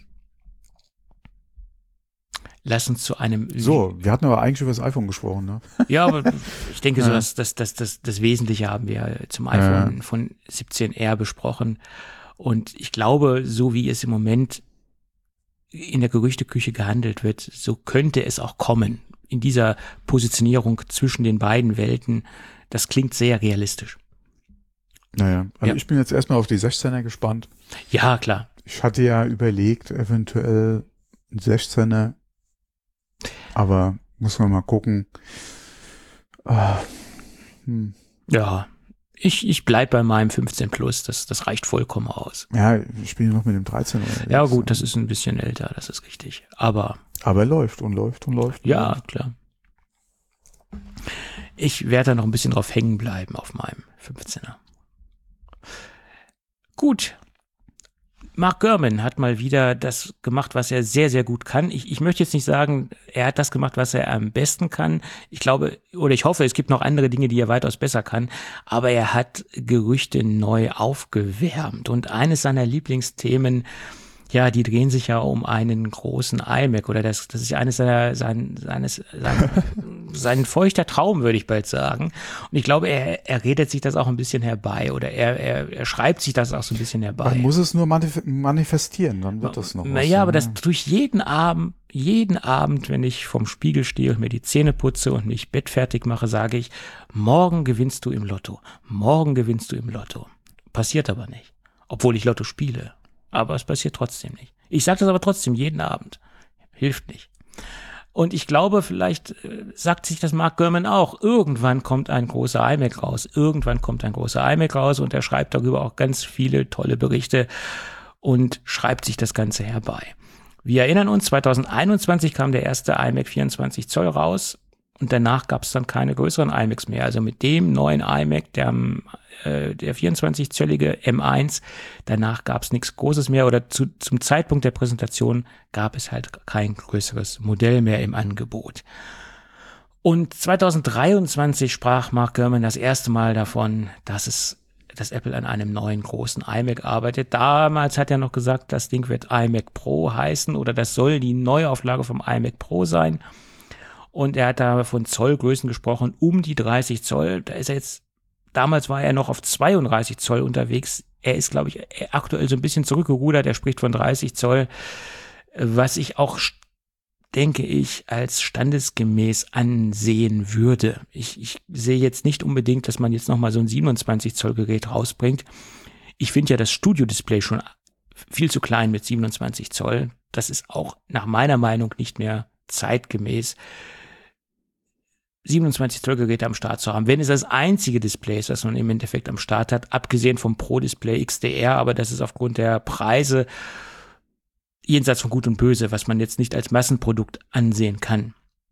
Lass uns zu einem. So, wir hatten aber eigentlich über das iPhone gesprochen, ne? Ja, aber ich denke, so Ja. das, das, das, das, das Wesentliche haben wir zum iPhone von siebzehn R besprochen. Und ich glaube, so wie es im Moment in der Gerüchteküche gehandelt wird, so könnte es auch kommen. In dieser Positionierung zwischen den beiden Welten, das klingt sehr realistisch. Naja, also ja. ich bin jetzt erstmal auf die sechzehner gespannt. Ja, klar. Ich hatte ja überlegt, eventuell ein sechzehner, aber muss man mal gucken. Ah, hm. Ja, ich, ich bleib bei meinem fünfzehn Plus, das, das reicht vollkommen aus. Ja, ich spiele noch mit dem dreizehner. Ja gut, das ist ein bisschen älter, das ist richtig. Aber aber er läuft und läuft und läuft. Und ja, läuft. klar. Ich werde da noch ein bisschen drauf hängen bleiben auf meinem fünfzehner. Gut. Mark Gurman hat mal wieder das gemacht, was er sehr, sehr gut kann. Ich, ich möchte jetzt nicht sagen, er hat das gemacht, was er am besten kann. Ich glaube, oder ich hoffe, es gibt noch andere Dinge, die er weitaus besser kann. Aber er hat Gerüchte neu aufgewärmt. Und eines seiner Lieblingsthemen, ja, die drehen sich ja um einen großen iMac. Oder das, das ist ja eines seiner, sein, seines, sein, sein feuchter Traum, würde ich bald sagen. Und ich glaube, er, er redet sich das auch ein bisschen herbei. Oder er, er, er schreibt sich das auch so ein bisschen herbei. Man muss es nur manif- manifestieren, dann wird das noch was. Naja, aber das durch jeden Abend, jeden Abend, wenn ich vorm Spiegel stehe und mir die Zähne putze und mich bettfertig mache, sage ich, morgen gewinnst du im Lotto. Morgen gewinnst du im Lotto. Passiert aber nicht. Obwohl ich Lotto spiele. Aber es passiert trotzdem nicht. Ich sage das aber trotzdem jeden Abend. Hilft nicht. Und ich glaube, vielleicht äh, sagt sich das Mark Gurman auch. Irgendwann kommt ein großer iMac raus. Irgendwann kommt ein großer iMac raus und er schreibt darüber auch ganz viele tolle Berichte und schreibt sich das Ganze herbei. Wir erinnern uns, zwanzig einundzwanzig kam der erste iMac vierundzwanzig Zoll raus und danach gab es dann keine größeren iMacs mehr. Also mit dem neuen iMac, der der vierundzwanzig-zöllige M eins, danach gab es nichts Großes mehr oder zu, zum Zeitpunkt der Präsentation gab es halt kein größeres Modell mehr im Angebot. Und zwanzig dreiundzwanzig sprach Mark Gurman das erste Mal davon, dass es, dass Apple an einem neuen großen iMac arbeitet. Damals hat er noch gesagt, das Ding wird iMac Pro heißen oder das soll die Neuauflage vom iMac Pro sein. Und er hat da von Zollgrößen gesprochen, um die dreißig Zoll. Da ist er jetzt Damals war er noch auf zweiunddreißig Zoll unterwegs. Er ist, glaube ich, aktuell so ein bisschen zurückgerudert. Er spricht von dreißig Zoll, was ich auch, denke ich, als standesgemäß ansehen würde. Ich, ich sehe jetzt nicht unbedingt, dass man jetzt nochmal so ein siebenundzwanzig Zoll Gerät rausbringt. Ich finde ja das Studio-Display schon viel zu klein mit siebenundzwanzig Zoll. Das ist auch nach meiner Meinung nicht mehr zeitgemäß, siebenundzwanzig Zoll Geräte am Start zu haben. Wenn es das einzige Display ist, was man im Endeffekt am Start hat, abgesehen vom Pro-Display X D R, aber das ist aufgrund der Preise jenseits von Gut und Böse, was man jetzt nicht als Massenprodukt ansehen kann.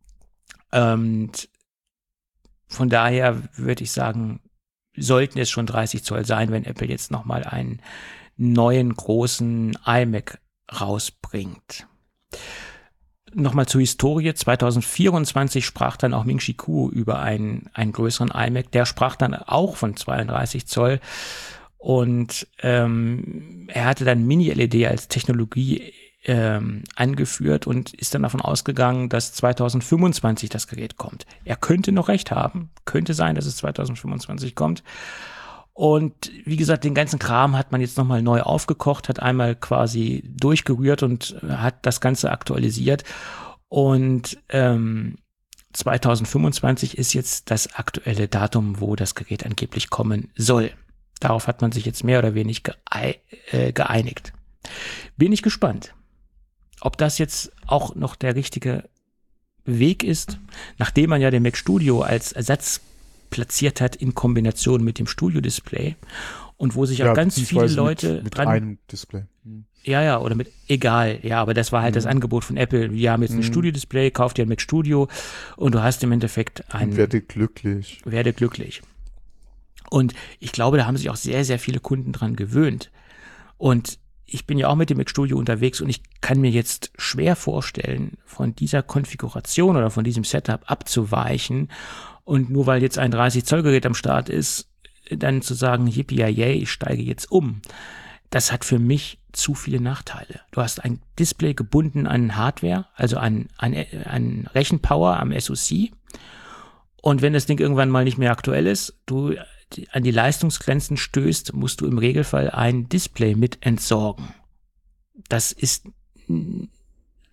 Und von daher würde ich sagen, sollten es schon dreißig Zoll sein, wenn Apple jetzt nochmal einen neuen großen iMac rausbringt. Nochmal zur Historie, zwanzig vierundzwanzig sprach dann auch Ming-Chi Kuo über einen, einen größeren iMac, der sprach dann auch von zweiunddreißig Zoll und ähm, er hatte dann Mini-L E D als Technologie ähm, angeführt und ist dann davon ausgegangen, dass zwanzig fünfundzwanzig das Gerät kommt. Er könnte noch recht haben, könnte sein, dass es zwanzig fünfundzwanzig kommt. Und wie gesagt, den ganzen Kram hat man jetzt nochmal neu aufgekocht, hat einmal quasi durchgerührt und hat das Ganze aktualisiert. Und ähm, zwanzig fünfundzwanzig ist jetzt das aktuelle Datum, wo das Gerät angeblich kommen soll. Darauf hat man sich jetzt mehr oder weniger geei- äh, geeinigt. Bin ich gespannt, ob das jetzt auch noch der richtige Weg ist, nachdem man ja den Mac Studio als Ersatz platziert hat in Kombination mit dem Studio-Display und wo sich ja, auch ganz viele Leute mit, mit dran, einem Display. Hm. Ja, ja, oder mit, egal, ja, aber das war halt hm. das Angebot von Apple. Wir haben jetzt ein hm. Studio-Display, kauf dir ein Mac Studio und du hast im Endeffekt ein... Und werde glücklich. Werde glücklich. Und ich glaube, da haben sich auch sehr, sehr viele Kunden dran gewöhnt. Und ich bin ja auch mit dem Mac Studio unterwegs und ich kann mir jetzt schwer vorstellen, von dieser Konfiguration oder von diesem Setup abzuweichen. Und nur weil jetzt ein dreißig Zoll Gerät am Start ist, dann zu sagen, yippie yay, ich steige jetzt um. Das hat für mich zu viele Nachteile. Du hast ein Display gebunden an Hardware, also an, an, an Rechenpower am S O C. Und wenn das Ding irgendwann mal nicht mehr aktuell ist, du an die Leistungsgrenzen stößt, musst du im Regelfall ein Display mit entsorgen. Das ist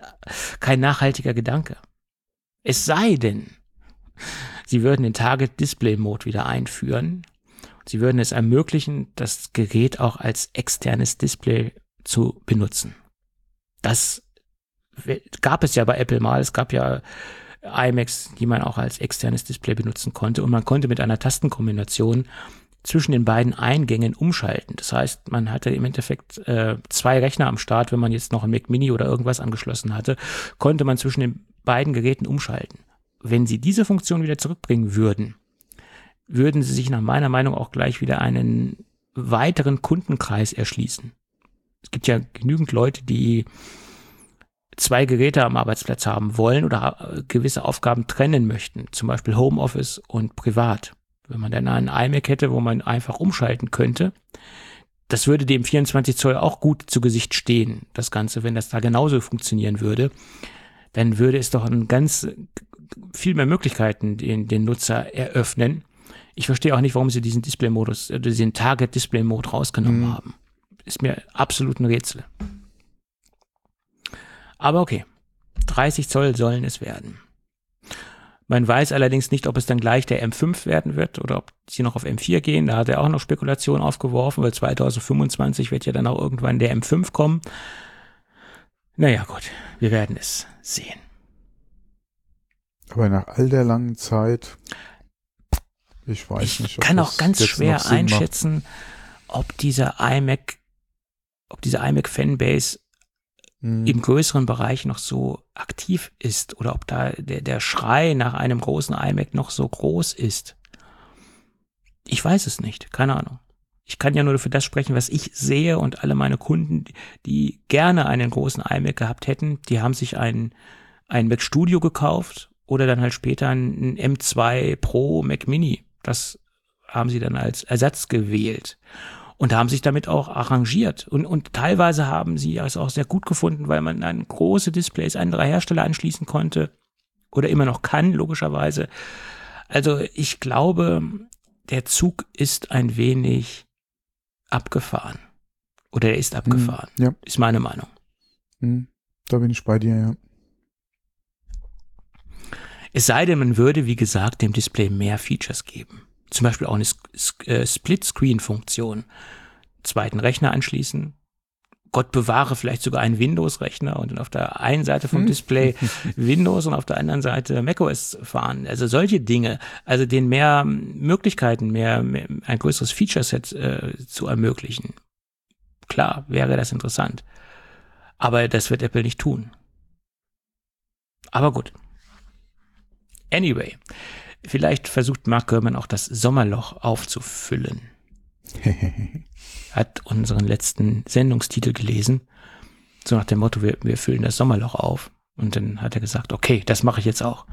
kein nachhaltiger Gedanke. Es sei denn, sie würden den Target-Display-Mode wieder einführen. Sie würden es ermöglichen, das Gerät auch als externes Display zu benutzen. Das gab es ja bei Apple mal. Es gab ja iMacs, die man auch als externes Display benutzen konnte. Und man konnte mit einer Tastenkombination zwischen den beiden Eingängen umschalten. Das heißt, man hatte im Endeffekt äh, zwei Rechner am Start. Wenn man jetzt noch ein Mac Mini oder irgendwas angeschlossen hatte, konnte man zwischen den beiden Geräten umschalten. Wenn sie diese Funktion wieder zurückbringen würden, würden sie sich nach meiner Meinung auch gleich wieder einen weiteren Kundenkreis erschließen. Es gibt ja genügend Leute, die zwei Geräte am Arbeitsplatz haben wollen oder gewisse Aufgaben trennen möchten, zum Beispiel Homeoffice und privat. Wenn man dann einen iMac hätte, wo man einfach umschalten könnte, das würde dem vierundzwanzig Zoll auch gut zu Gesicht stehen, das Ganze, wenn das da genauso funktionieren würde, dann würde es doch ein ganz viel mehr Möglichkeiten den, den Nutzer eröffnen. Ich verstehe auch nicht, warum sie diesen Display-Modus, äh, diesen Target-Display-Mode rausgenommen mhm. haben. Ist mir absolut ein Rätsel. Aber okay, dreißig Zoll sollen es werden. Man weiß allerdings nicht, ob es dann gleich der M fünf werden wird oder ob sie noch auf M vier gehen. Da hat er auch noch Spekulationen aufgeworfen, weil zwanzig fünfundzwanzig wird ja dann auch irgendwann der M fünf kommen. Naja gut, wir werden es sehen. Aber nach all der langen Zeit, ich weiß ich nicht. Ich kann auch ganz schwer einschätzen, macht. ob dieser iMac, ob diese iMac-Fanbase hm. im größeren Bereich noch so aktiv ist oder ob da der, der Schrei nach einem großen iMac noch so groß ist. Ich weiß es nicht, keine Ahnung. Ich kann ja nur für das sprechen, was ich sehe, und alle meine Kunden, die gerne einen großen iMac gehabt hätten, die haben sich einen, einen Mac Studio gekauft oder dann halt später einen M zwei Pro Mac Mini. Das haben sie dann als Ersatz gewählt und haben sich damit auch arrangiert. Und, und teilweise haben sie es auch sehr gut gefunden, weil man dann große Displays anderer Hersteller anschließen konnte oder immer noch kann, logischerweise. Also ich glaube, der Zug ist ein wenig abgefahren. Oder er ist abgefahren. Hm, ja. Ist meine Meinung. Hm, da bin ich bei dir, ja. Es sei denn, man würde, wie gesagt, dem Display mehr Features geben. Zum Beispiel auch eine Split-Screen-Funktion. Zweiten Rechner anschließen. Gott bewahre, vielleicht sogar einen Windows-Rechner und dann auf der einen Seite vom Display Windows und auf der anderen Seite macOS fahren. Also solche Dinge. Also denen mehr Möglichkeiten, mehr, mehr ein größeres Feature-Set äh, zu ermöglichen. Klar, wäre das interessant. Aber das wird Apple nicht tun. Aber gut. Anyway, vielleicht versucht Mark Gurman auch das Sommerloch aufzufüllen. Hat unseren letzten Sendungstitel gelesen, so nach dem Motto, wir, wir füllen das Sommerloch auf. Und dann hat er gesagt, okay, das mache ich jetzt auch.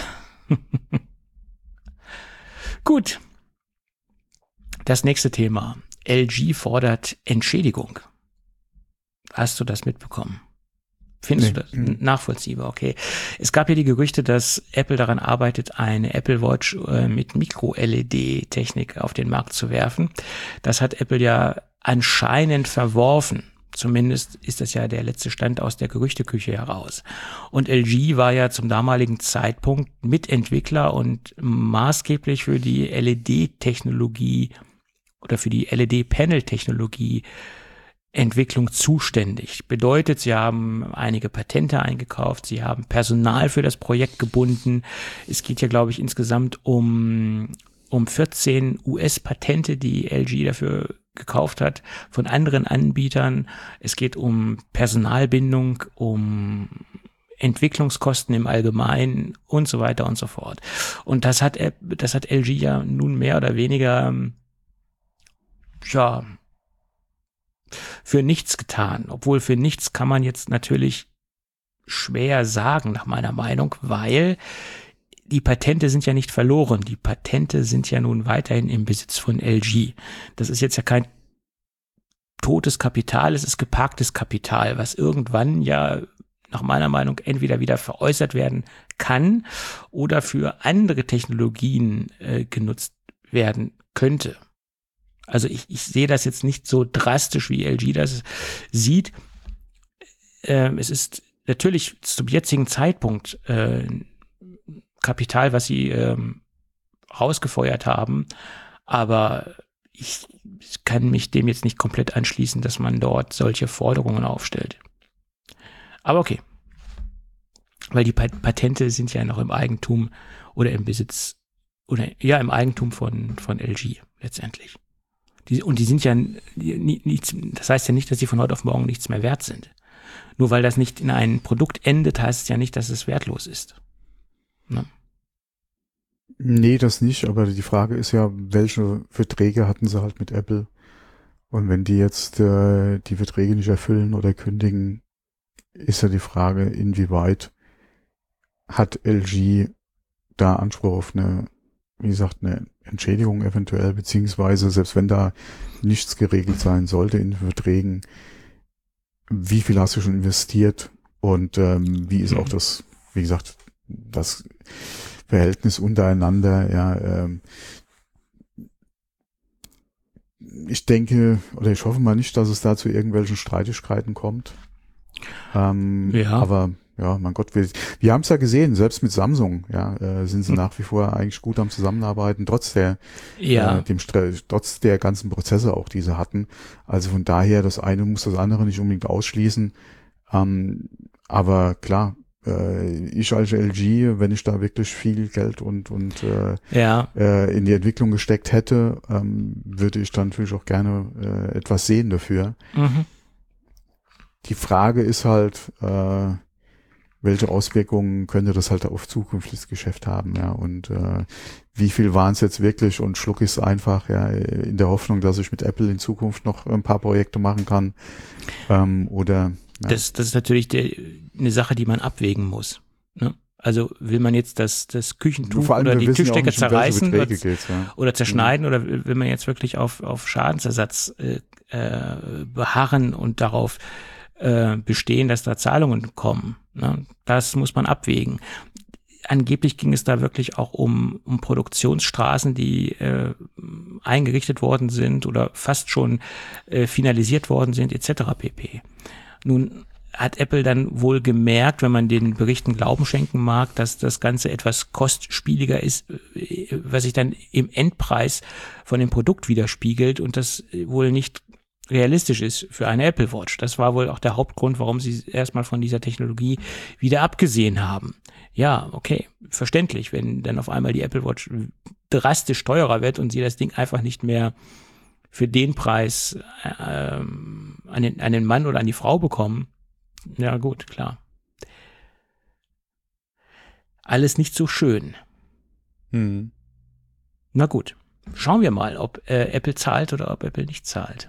Gut. Das nächste Thema. L G fordert Entschädigung. Hast du das mitbekommen? Findest nee. du das nachvollziehbar? Okay. Es gab ja die Gerüchte, dass Apple daran arbeitet, eine Apple Watch äh, mit Micro-L E D-Technik auf den Markt zu werfen. Das hat Apple ja anscheinend verworfen. Zumindest ist das ja der letzte Stand aus der Gerüchteküche heraus. Und L G war ja zum damaligen Zeitpunkt Mitentwickler und maßgeblich für die L E D-Technologie oder für die L E D-Panel-Technologie Entwicklung zuständig. Bedeutet, sie haben einige Patente eingekauft, sie haben Personal für das Projekt gebunden. Es geht ja, glaube ich, insgesamt um, um vierzehn U S-Patente, die L G dafür gekauft hat, von anderen Anbietern. Es geht um Personalbindung, um Entwicklungskosten im Allgemeinen und so weiter und so fort. Und das hat, das hat L G ja nun mehr oder weniger, ja, für nichts getan. Obwohl für nichts kann man jetzt natürlich schwer sagen, nach meiner Meinung, weil die Patente sind ja nicht verloren. Die Patente sind ja nun weiterhin im Besitz von L G. Das ist jetzt ja kein totes Kapital, es ist geparktes Kapital, was irgendwann ja nach meiner Meinung entweder wieder veräußert werden kann oder für andere Technologien äh, genutzt werden könnte. Also ich, ich sehe das jetzt nicht so drastisch, wie L G das sieht. Ähm, es ist natürlich zum jetzigen Zeitpunkt äh, Kapital, was sie ähm, rausgefeuert haben, aber ich kann mich dem jetzt nicht komplett anschließen, dass man dort solche Forderungen aufstellt. Aber okay. Weil die Patente sind ja noch im Eigentum oder im Besitz oder ja im Eigentum von, von L G letztendlich. Die, und die sind ja nichts, das heißt ja nicht, dass sie von heute auf morgen nichts mehr wert sind. Nur weil das nicht in ein Produkt endet, heißt es ja nicht, dass es wertlos ist. Ne? Nee, das nicht, aber die Frage ist ja, welche Verträge hatten sie halt mit Apple? Und wenn die jetzt äh, die Verträge nicht erfüllen oder kündigen, ist ja die Frage, inwieweit hat L G da Anspruch auf eine, wie gesagt, eine Entschädigung eventuell, beziehungsweise selbst wenn da nichts geregelt sein sollte in den Verträgen, wie viel hast du schon investiert und ähm, wie ist auch das, wie gesagt, das Verhältnis untereinander, ja, ähm, ich denke, oder ich hoffe mal nicht, dass es da zu irgendwelchen Streitigkeiten kommt. Ähm, ja. Aber ja, mein Gott, wir, wir haben es ja gesehen, selbst mit Samsung, ja, äh, sind sie hm. nach wie vor eigentlich gut am Zusammenarbeiten, trotz der, ja. äh, dem Stress, trotz der ganzen Prozesse auch, die sie hatten. Also von daher, das eine muss das andere nicht unbedingt ausschließen. Ähm, aber klar, äh, ich als L G, wenn ich da wirklich viel Geld und und äh, ja. äh, in die Entwicklung gesteckt hätte, ähm, würde ich dann natürlich auch gerne äh, etwas sehen dafür. Mhm. Die Frage ist halt, äh, welche Auswirkungen könnte das halt auf zukünftiges Geschäft haben, ja, und äh, wie viel waren es jetzt wirklich und schluck ich es einfach, ja, in der Hoffnung, dass ich mit Apple in Zukunft noch ein paar Projekte machen kann, ähm, oder ja. Das, das ist natürlich der, eine Sache, die man abwägen muss, ne? Also will man jetzt das, das Küchentuch oder die Tischdecke ja zerreißen oder, ja. oder zerschneiden, mhm. oder will man jetzt wirklich auf, auf Schadensersatz äh, äh, beharren und darauf äh, bestehen, dass da Zahlungen kommen, ne? Das muss man abwägen. Angeblich ging es da wirklich auch um, um Produktionsstraßen, die äh, eingerichtet worden sind oder fast schon äh, finalisiert worden sind, et cetera pp. Nun hat Apple dann wohl gemerkt, wenn man den Berichten Glauben schenken mag, dass das Ganze etwas kostspieliger ist, was sich dann im Endpreis von dem Produkt widerspiegelt und das wohl nicht realistisch ist für eine Apple Watch. Das war wohl auch der Hauptgrund, warum sie erstmal von dieser Technologie wieder abgesehen haben. Ja, okay, verständlich, wenn dann auf einmal die Apple Watch drastisch teurer wird und sie das Ding einfach nicht mehr für den Preis ähm, an, den, an den Mann oder an die Frau bekommen. Ja gut, klar. Alles nicht so schön. Hm. Na gut, schauen wir mal, ob äh, Apple zahlt oder ob Apple nicht zahlt.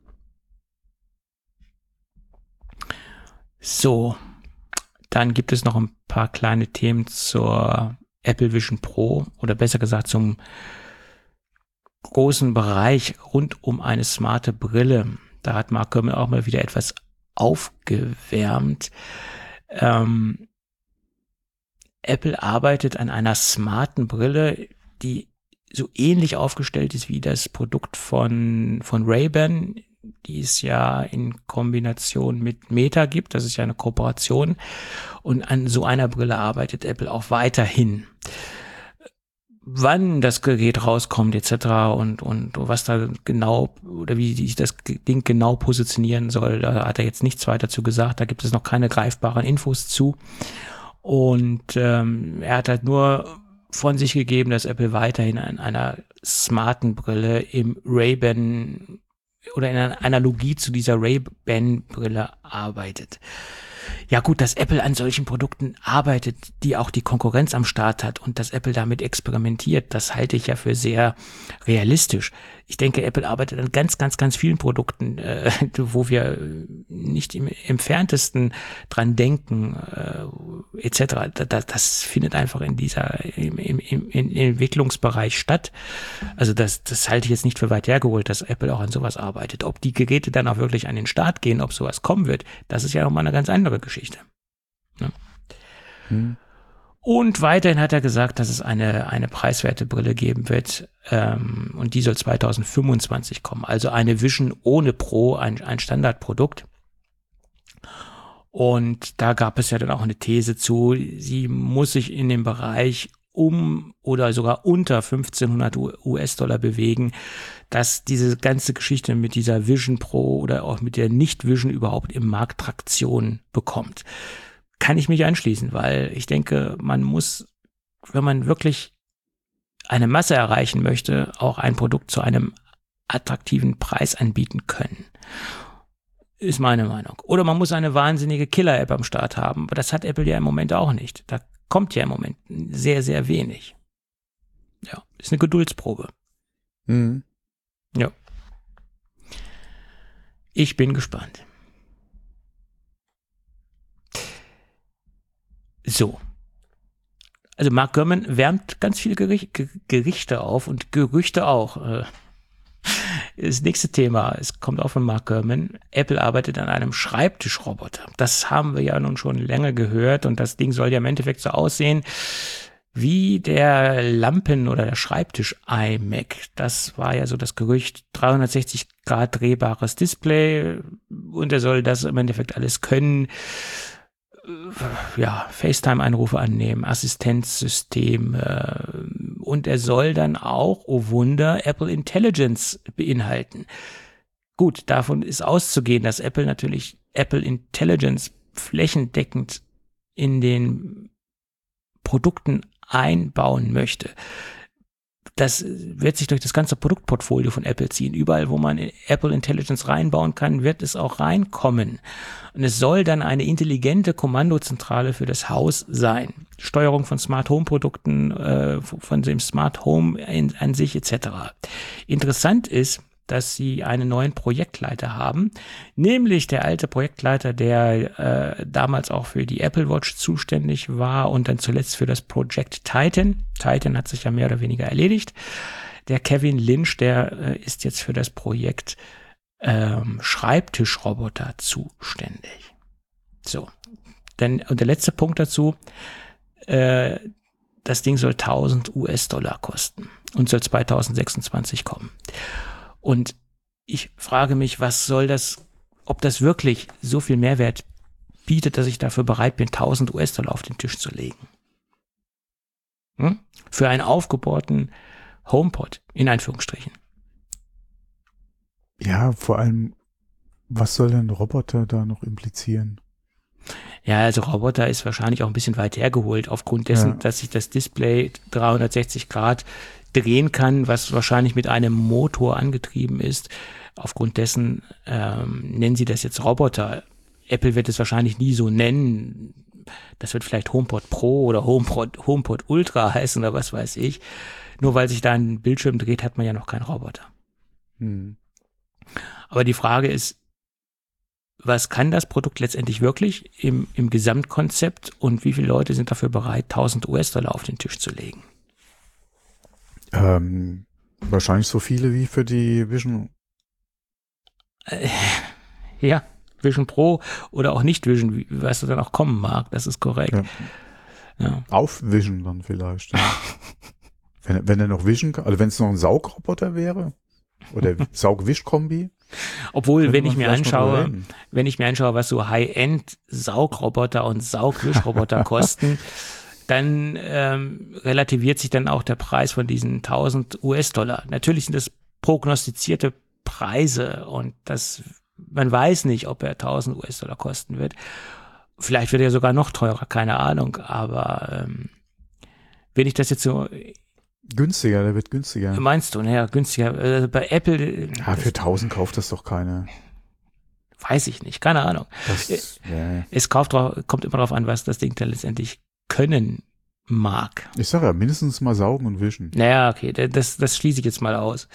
So, dann gibt es noch ein paar kleine Themen zur Apple Vision Pro oder besser gesagt zum großen Bereich rund um eine smarte Brille. Da hat Mark Gurman auch mal wieder etwas aufgewärmt. Ähm, Apple arbeitet an einer smarten Brille, die so ähnlich aufgestellt ist wie das Produkt von, von Ray-Ban, die es ja in Kombination mit Meta gibt. Das ist ja eine Kooperation. Und an so einer Brille arbeitet Apple auch weiterhin. Wann das Gerät rauskommt et cetera und und was da genau oder wie sich das Ding genau positionieren soll, da hat er jetzt nichts weiter zu gesagt. Da gibt es noch keine greifbaren Infos zu. Und ähm, er hat halt nur von sich gegeben, dass Apple weiterhin an einer smarten Brille im Ray-Ban oder in einer Analogie zu dieser Ray-Ban-Brille arbeitet. Ja gut, dass Apple an solchen Produkten arbeitet, die auch die Konkurrenz am Start hat und dass Apple damit experimentiert, das halte ich ja für sehr realistisch. Ich denke, Apple arbeitet an ganz, ganz, ganz vielen Produkten, äh, wo wir nicht im entferntesten dran denken, äh, et cetera. Das, das findet einfach in dieser im, im, im, im Entwicklungsbereich statt. Also das, das halte ich jetzt nicht für weit hergeholt, dass Apple auch an sowas arbeitet. Ob die Geräte dann auch wirklich an den Start gehen, ob sowas kommen wird, das ist ja nochmal eine ganz andere Geschichte. Ja. Hm. Und weiterhin hat er gesagt, dass es eine eine preiswerte Brille geben wird, ähm, und die soll zwanzig fünfundzwanzig kommen. Also eine Vision ohne Pro, ein, ein Standardprodukt. Und da gab es ja dann auch eine These zu, sie muss sich in dem Bereich um oder sogar unter fünfzehnhundert U S-Dollar bewegen, dass diese ganze Geschichte mit dieser Vision Pro oder auch mit der Nicht-Vision überhaupt im Markt Traktion bekommt. Kann ich mich anschließen, weil ich denke, man muss, wenn man wirklich eine Masse erreichen möchte, auch ein Produkt zu einem attraktiven Preis anbieten können. Ist meine Meinung. Oder man muss eine wahnsinnige Killer-App am Start haben, aber das hat Apple ja im Moment auch nicht. Da kommt ja im Moment sehr, sehr wenig. Ja, ist eine Geduldsprobe. Mhm. Ja. Ich bin gespannt. So. Also Mark Gurman wärmt ganz viele Gericht, Gerichte auf und Gerüchte auch. Das nächste Thema, es kommt auch von Mark Gurman. Apple arbeitet an einem Schreibtischroboter. Das haben wir ja nun schon länger gehört und das Ding soll ja im Endeffekt so aussehen wie der Lampen- oder der Schreibtisch-iMac. Das war ja so das Gerücht, dreihundertsechzig Grad drehbares Display und er soll das im Endeffekt alles können. Ja, FaceTime-Anrufe annehmen, Assistenzsysteme und er soll dann auch, oh Wunder, Apple Intelligence beinhalten. Gut, davon ist auszugehen, dass Apple natürlich Apple Intelligence flächendeckend in den Produkten einbauen möchte. Das wird sich durch das ganze Produktportfolio von Apple ziehen. Überall, wo man Apple Intelligence reinbauen kann, wird es auch reinkommen. Und es soll dann eine intelligente Kommandozentrale für das Haus sein. Steuerung von Smart Home Produkten, äh, von dem Smart Home in, an sich et cetera. Interessant ist, dass sie einen neuen Projektleiter haben, nämlich der alte Projektleiter, der äh, damals auch für die Apple Watch zuständig war und dann zuletzt für das Project Titan. Titan hat sich ja mehr oder weniger erledigt. Der Kevin Lynch, der äh, ist jetzt für das Projekt ähm, Schreibtischroboter zuständig. So, dann und der letzte Punkt dazu, äh, das Ding soll tausend U S-Dollar kosten und soll zweitausendsechsundzwanzig kommen. Und ich frage mich, was soll das, ob das wirklich so viel Mehrwert bietet, dass ich dafür bereit bin, tausend U S-Dollar auf den Tisch zu legen. Hm? Für einen aufgebohrten HomePod, in Anführungsstrichen. Ja, vor allem, was soll denn Roboter da noch implizieren? Ja, also Roboter ist wahrscheinlich auch ein bisschen weit hergeholt, aufgrund dessen, ja. dass sich das Display dreihundertsechzig Grad drehen kann, was wahrscheinlich mit einem Motor angetrieben ist. Aufgrund dessen ähm, nennen sie das jetzt Roboter. Apple wird es wahrscheinlich nie so nennen. Das wird vielleicht HomePod Pro oder HomePod, HomePod Ultra heißen oder was weiß ich. Nur weil sich da ein Bildschirm dreht, hat man ja noch keinen Roboter. Hm. Aber die Frage ist, was kann das Produkt letztendlich wirklich im, im Gesamtkonzept und wie viele Leute sind dafür bereit, tausend U S-Dollar auf den Tisch zu legen? Ähm, wahrscheinlich so viele wie für die Vision. Äh, ja, Vision Pro oder auch nicht Vision, wie, was dann auch kommen mag, das ist korrekt. Ja. Ja. Auf Vision dann vielleicht. Ja. wenn, wenn er noch Vision, also wenn es noch ein Saugroboter wäre oder Saug-Wisch-Kombi. Obwohl, wenn ich mir anschaue, wenn ich mir anschaue, was so High-End-Saugroboter und Saugwischroboter kosten, dann ähm, relativiert sich dann auch der Preis von diesen tausend U S-Dollar. Natürlich sind das prognostizierte Preise und das, man weiß nicht, ob er tausend U S-Dollar kosten wird. Vielleicht wird er sogar noch teurer, keine Ahnung, aber ähm, wenn ich das jetzt so günstiger, der wird günstiger. Meinst du, naja, günstiger. Äh, bei Apple. Ja, für tausend kauft das doch keiner. Weiß ich nicht, keine Ahnung. Das, es yeah. es kauft, kommt immer darauf an, was das Ding dann letztendlich können mag. Ich sag ja, mindestens mal saugen und wischen. Naja, okay, das, das schließe ich jetzt mal aus.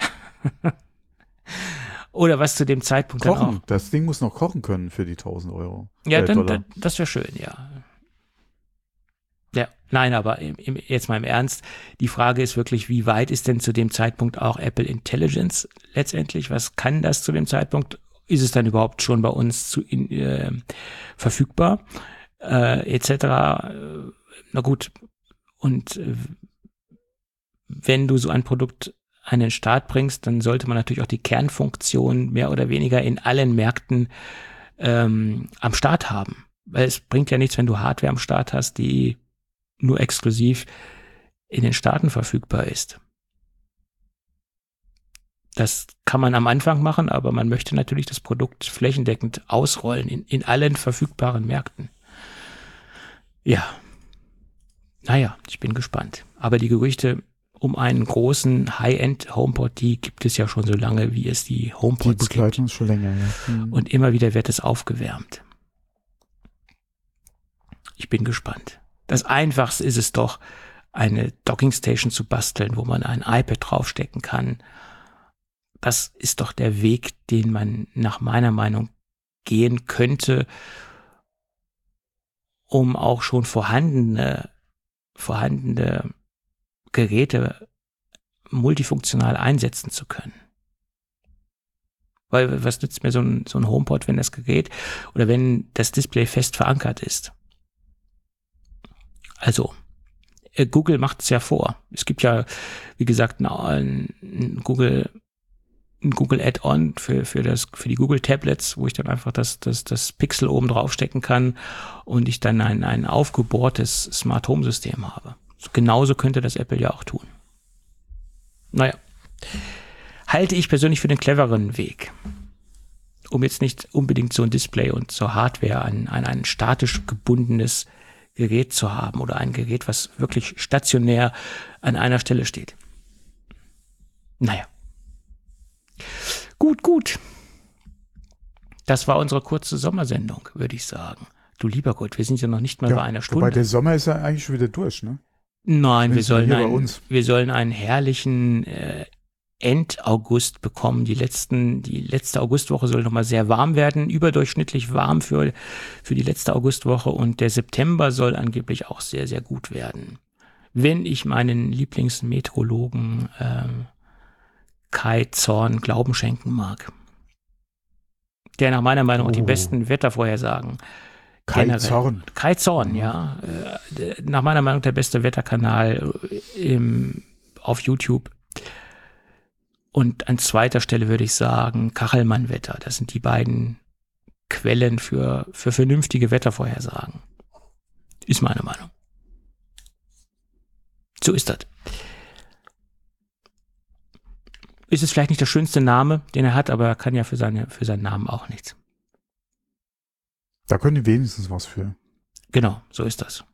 Oder was zu dem Zeitpunkt kochen. dann auch. Das Ding muss noch kochen können für die tausend Euro. Ja, äh, dann, dann, das wäre schön, ja. Ja, nein, aber im, im, jetzt mal im Ernst, die Frage ist wirklich, wie weit ist denn zu dem Zeitpunkt auch Apple Intelligence letztendlich? Was kann das zu dem Zeitpunkt? Ist es dann überhaupt schon bei uns zu, in, äh, verfügbar? Äh, et cetera. Na gut, und äh, wenn du so ein Produkt an den Start bringst, dann sollte man natürlich auch die Kernfunktion mehr oder weniger in allen Märkten ähm, am Start haben. Weil es bringt ja nichts, wenn du Hardware am Start hast, die nur exklusiv in den Staaten verfügbar ist. Das kann man am Anfang machen, aber man möchte natürlich das Produkt flächendeckend ausrollen in, in allen verfügbaren Märkten. Ja, naja, ich bin gespannt. Aber die Gerüchte um einen großen High-End-HomePod, die gibt es ja schon so lange, wie es die HomePods gibt. Die begleiten uns schon länger, ja. Mhm. Und immer wieder wird es aufgewärmt. Ich bin gespannt. Das Einfachste ist es doch, eine Dockingstation zu basteln, wo man ein iPad draufstecken kann. Das ist doch der Weg, den man nach meiner Meinung gehen könnte, um auch schon vorhandene, vorhandene Geräte multifunktional einsetzen zu können. Weil was nützt mir so ein, so ein HomePod, wenn das Gerät oder wenn das Display fest verankert ist? Also, Google macht es ja vor. Es gibt ja, wie gesagt, ein, ein Google, ein Google Add-on für, für das, für die Google Tablets, wo ich dann einfach das, das, das Pixel oben draufstecken kann und ich dann ein, ein aufgebohrtes Smart Home System habe. Genauso könnte das Apple ja auch tun. Naja. Halte ich persönlich für den cleveren Weg. Um jetzt nicht unbedingt so ein Display und so Hardware an, an ein statisch gebundenes Gerät zu haben oder ein Gerät, was wirklich stationär an einer Stelle steht. Naja. Gut, gut. Das war unsere kurze Sommersendung, würde ich sagen. Du lieber Gott, wir sind ja noch nicht mal ja, bei einer Stunde. Wobei der Sommer ist ja eigentlich schon wieder durch, ne? Nein, wir sollen, ein, wir sollen einen herrlichen äh, End-August bekommen. Die letzten, die letzte Augustwoche soll nochmal sehr warm werden, überdurchschnittlich warm für, für die letzte Augustwoche und der September soll angeblich auch sehr, sehr gut werden. Wenn ich meinen Lieblingsmeteorologen äh, Kai Zorn Glauben schenken mag. Der nach meiner Meinung oh. die besten Wettervorhersagen Kai generell. Zorn. Kai Zorn, ja. Äh, nach meiner Meinung der beste Wetterkanal im, auf YouTube. Und an zweiter Stelle würde ich sagen Kachelmann-Wetter. Das sind die beiden Quellen für, für vernünftige Wettervorhersagen. Ist meine Meinung. So ist das. Ist es vielleicht nicht der schönste Name, den er hat, aber er kann ja für, seine, für seinen Namen auch nichts. Da können die wenigstens was für. Genau, so ist das.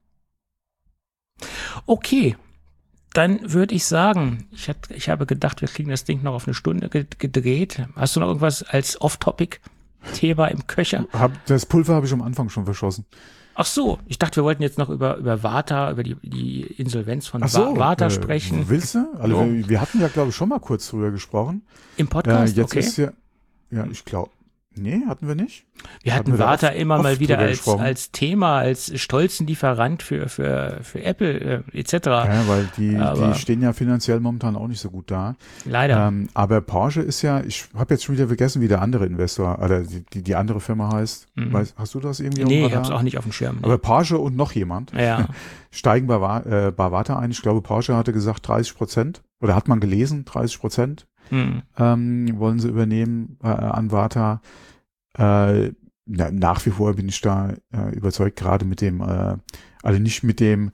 Okay, dann würde ich sagen, ich, hat, ich habe gedacht, wir kriegen das Ding noch auf eine Stunde gedreht. Hast du noch irgendwas als Off-Topic-Thema im Köcher? Hab, das Pulver habe ich am Anfang schon verschossen. Ach so, ich dachte, wir wollten jetzt noch über, über Warta, über die, die Insolvenz von so, Warta äh, sprechen. Willst du? Also ja. wir, wir hatten ja, glaube ich, schon mal kurz drüber gesprochen. Im Podcast, äh, jetzt okay. Ist ja, ja, ich glaube, nee, hatten wir nicht. Wir hatten, hatten wir Warta immer oft mal wieder als, als Thema, als stolzen Lieferant für, für, für Apple äh, et cetera. Ja, weil die, die stehen ja finanziell momentan auch nicht so gut da. Leider. Ähm, aber Porsche ist ja, ich habe jetzt schon wieder vergessen, wie der andere Investor, oder die, die, die andere Firma heißt. Mhm. Weißt, hast du das irgendwie? Nee, ich habe es auch nicht auf dem Schirm. Nee. Aber Porsche und noch jemand ja. steigen bei, äh, bei Warta ein. Ich glaube, Porsche hatte gesagt dreißig Prozent, oder hat man gelesen, dreißig Prozent mhm. ähm, wollen sie übernehmen äh, an Warta. Äh, na, nach wie vor bin ich da äh, überzeugt, gerade mit dem, äh, also nicht mit dem,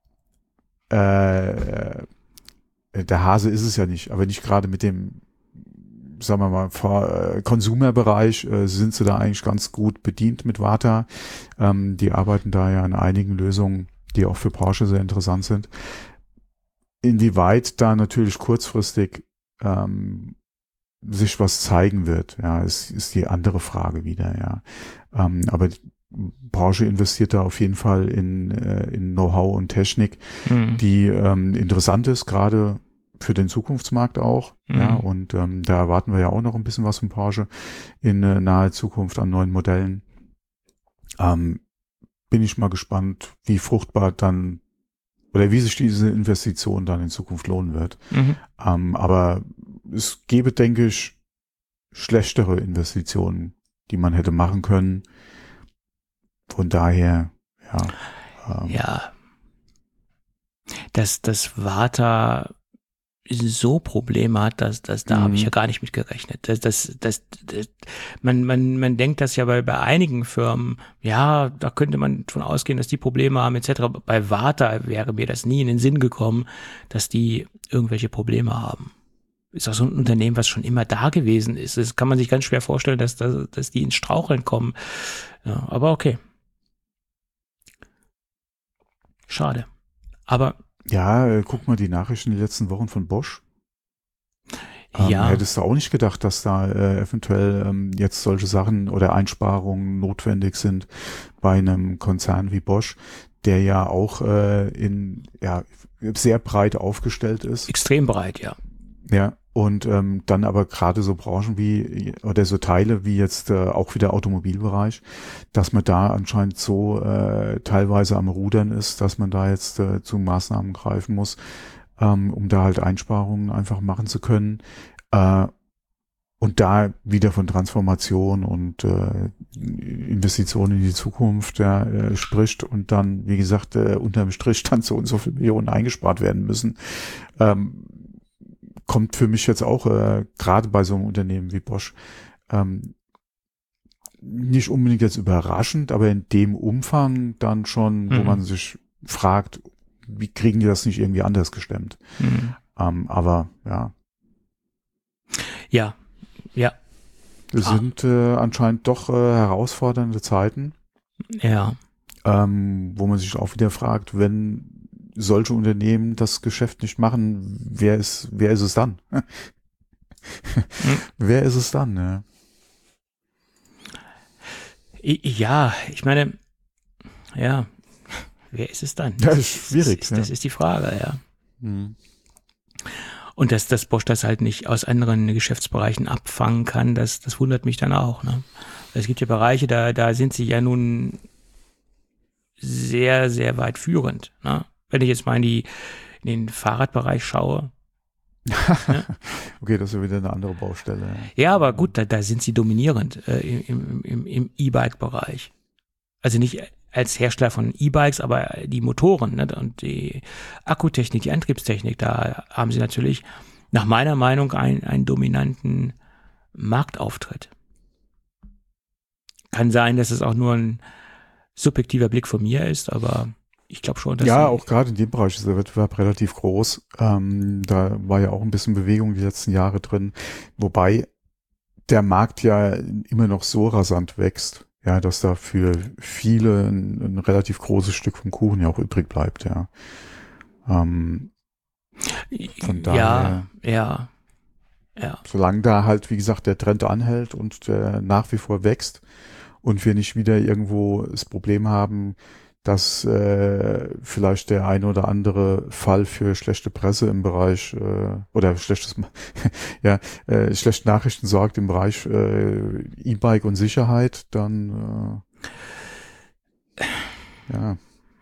äh, der Hase ist es ja nicht, aber nicht gerade mit dem, sagen wir mal, vor, äh, Konsumerbereich äh, sind sie da eigentlich ganz gut bedient mit Warta. Ähm, die arbeiten da ja an einigen Lösungen, die auch für Porsche sehr interessant sind. Inwieweit da natürlich kurzfristig ähm, sich was zeigen wird, ja, ist, ist die andere Frage wieder, ja. Ähm, aber Porsche investiert da auf jeden Fall in, äh, in Know-how und Technik, mhm. die ähm, interessant ist, gerade für den Zukunftsmarkt auch, mhm. ja, und ähm, da erwarten wir ja auch noch ein bisschen was von Porsche in äh, naher Zukunft an neuen Modellen. Ähm, bin ich mal gespannt, wie fruchtbar dann oder wie sich diese Investition dann in Zukunft lohnen wird. Mhm. Ähm, aber es gäbe, denke ich, schlechtere Investitionen, die man hätte machen können. Von daher, ja. Ähm. Ja. Das, das Warta so Probleme hat, dass, dass da mhm. habe ich ja gar nicht mit gerechnet. Das, das, das, das, man, man, man denkt das ja bei, bei einigen Firmen, ja, da könnte man von ausgehen, dass die Probleme haben, et cetera. Bei Varta wäre mir das nie in den Sinn gekommen, dass die irgendwelche Probleme haben. Ist auch so ein Unternehmen, was schon immer da gewesen ist. Das kann man sich ganz schwer vorstellen, dass, dass, dass die ins Straucheln kommen. Ja, aber okay. Schade. Aber ja, äh, guck mal die Nachrichten die letzten Wochen von Bosch. Ähm, ja. Hättest du auch nicht gedacht, dass da äh, eventuell ähm, jetzt solche Sachen oder Einsparungen notwendig sind bei einem Konzern wie Bosch, der ja auch äh, in ja sehr breit aufgestellt ist. Extrem breit, ja. Ja, und ähm, dann aber gerade so Branchen wie, oder so Teile wie jetzt äh, auch wieder Automobilbereich, dass man da anscheinend so äh, teilweise am Rudern ist, dass man da jetzt äh, zu Maßnahmen greifen muss, ähm, um da halt Einsparungen einfach machen zu können. Äh, und da wieder von Transformation und äh, Investitionen in die Zukunft ja, äh, spricht und dann, wie gesagt, äh, unterm Strich dann so und so viele Millionen eingespart werden müssen. Ähm, kommt für mich jetzt auch, äh, gerade bei so einem Unternehmen wie Bosch, ähm, nicht unbedingt jetzt überraschend, aber in dem Umfang dann schon, mhm. wo man sich fragt, wie kriegen die das nicht irgendwie anders gestemmt? Mhm. Ähm, aber ja. Ja, ja. Das ah. sind äh, anscheinend doch äh, herausfordernde Zeiten. Ja. Ähm, wo man sich auch wieder fragt, wenn solche Unternehmen das Geschäft nicht machen, wer ist, wer ist es dann? hm. Wer ist es dann? Ja. ja, ich meine, ja, wer ist es dann? Das ist schwierig. Das ist, ja. das ist die Frage, ja. Hm. Und dass, dass Bosch das halt nicht aus anderen Geschäftsbereichen abfangen kann, das, das wundert mich dann auch. Ne? Es gibt ja Bereiche, da, da sind sie ja nun sehr, sehr weit führend. Ne? Wenn ich jetzt mal in, die, in den Fahrradbereich schaue. ne? Okay, das ist ja wieder eine andere Baustelle. Ja, aber gut, da, da sind sie dominierend äh, im, im, im E-Bike-Bereich. Also nicht als Hersteller von E-Bikes, aber die Motoren, ne, und die Akkutechnik, die Antriebstechnik, da haben sie natürlich nach meiner Meinung einen, einen dominanten Marktauftritt. Kann sein, dass es auch nur ein subjektiver Blick von mir ist, aber ich glaube schon, dass ja, auch gerade in dem Bereich ist der Wettbewerb relativ groß. Ähm, da war ja auch ein bisschen Bewegung die letzten Jahre drin, wobei der Markt ja immer noch so rasant wächst, ja, dass da für viele ein, ein relativ großes Stück vom Kuchen ja auch übrig bleibt, ja. Ähm, von daher, ja, ja, ja. Solange da halt, wie gesagt, der Trend anhält und der nach wie vor wächst und wir nicht wieder irgendwo das Problem haben, dass äh, vielleicht der ein oder andere Fall für schlechte Presse im Bereich äh, oder schlechtes ja äh, schlechte Nachrichten sorgt im Bereich äh, E-Bike und Sicherheit, dann äh, ja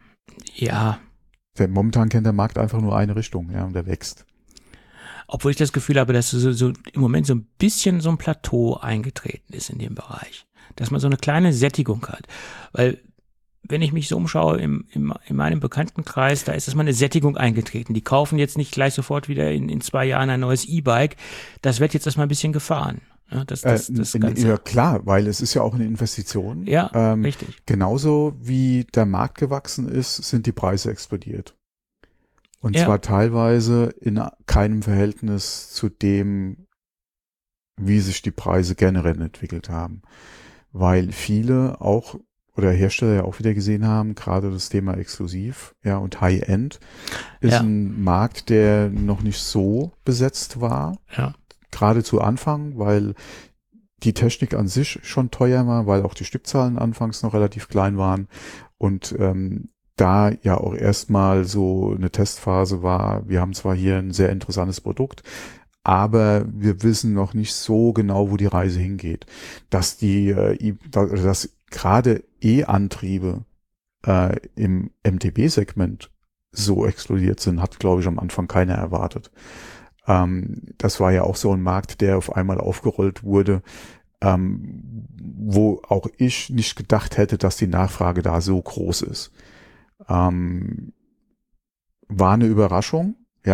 ja der, momentan kennt der Markt einfach nur eine Richtung, ja, und der wächst. Obwohl ich das Gefühl habe, dass so, so im Moment so ein bisschen so ein Plateau eingetreten ist in dem Bereich, dass man so eine kleine Sättigung hat, weil wenn ich mich so umschaue im, im, in meinem Bekanntenkreis, da ist erstmal eine Sättigung eingetreten. Die kaufen jetzt nicht gleich sofort wieder in, in zwei Jahren ein neues E-Bike. Das wird jetzt erstmal ein bisschen gefahren. Ja, das, das, das äh, Ganze. Ja klar, weil es ist ja auch eine Investition. Ja, ähm, richtig. Genauso wie der Markt gewachsen ist, sind die Preise explodiert. Und ja. zwar teilweise in keinem Verhältnis zu dem, wie sich die Preise generell entwickelt haben. Weil viele auch oder Hersteller ja auch wieder gesehen haben, gerade das Thema Exklusiv, ja, und High-End ist ja. ein Markt, der noch nicht so besetzt war. Ja. Gerade zu Anfang, weil die Technik an sich schon teuer war, weil auch die Stückzahlen anfangs noch relativ klein waren und ähm, da ja auch erstmal so eine Testphase war. Wir haben zwar hier ein sehr interessantes Produkt, aber wir wissen noch nicht so genau, wo die Reise hingeht. Dass die, äh, dass gerade E-Antriebe äh, im M T B-Segment so explodiert sind, hat, glaube ich, am Anfang keiner erwartet. Ähm, das war ja auch so ein Markt, der auf einmal aufgerollt wurde, ähm, wo auch ich nicht gedacht hätte, dass die Nachfrage da so groß ist. Ähm, war eine Überraschung, ja, mhm.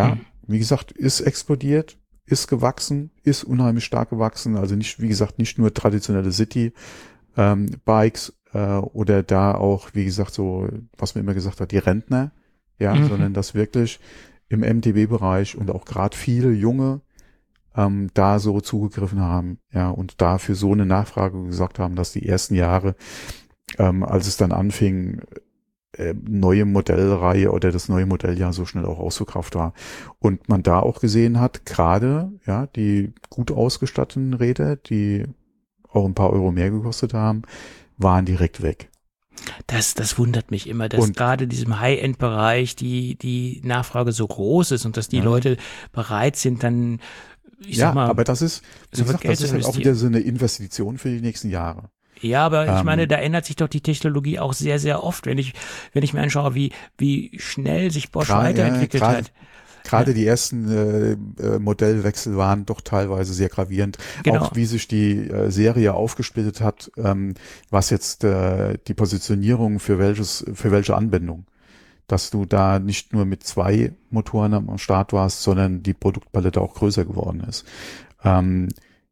wie gesagt, ist explodiert, ist gewachsen, ist unheimlich stark gewachsen. Also nicht, wie gesagt, nicht nur traditionelle City-Bikes ähm, äh, oder da auch, wie gesagt, so, was man immer gesagt hat, die Rentner, ja, mhm. sondern das wirklich im M T B-Bereich und auch gerade viele junge ähm, da so zugegriffen haben, ja, und dafür so eine Nachfrage gesorgt haben, dass die ersten Jahre, ähm, als es dann anfing, äh, neue Modellreihe oder das neue Modelljahr so schnell auch ausverkauft war. Und man da auch gesehen hat, gerade, ja, die gut ausgestatteten Räder, die auch ein paar Euro mehr gekostet haben, waren direkt weg. Das, das wundert mich immer, dass und, gerade in diesem High-End-Bereich die, die Nachfrage so groß ist und dass die ja. Leute bereit sind, dann, ich ja, sag mal, aber das ist, wie gesagt, das ist halt auch wieder so eine Investition für die nächsten Jahre. Ja, aber ich ähm, meine, da ändert sich doch die Technologie auch sehr, sehr oft, wenn ich, wenn ich mir anschaue, wie, wie schnell sich Bosch grad, weiterentwickelt ja, grad, hat. Gerade die ersten äh, Modellwechsel waren doch teilweise sehr gravierend. Genau. Auch wie sich die äh, Serie aufgesplittet hat, ähm, was jetzt äh, die Positionierung für welches, für welche Anwendung. Dass du da nicht nur mit zwei Motoren am Start warst, sondern die Produktpalette auch größer geworden ist. Ähm,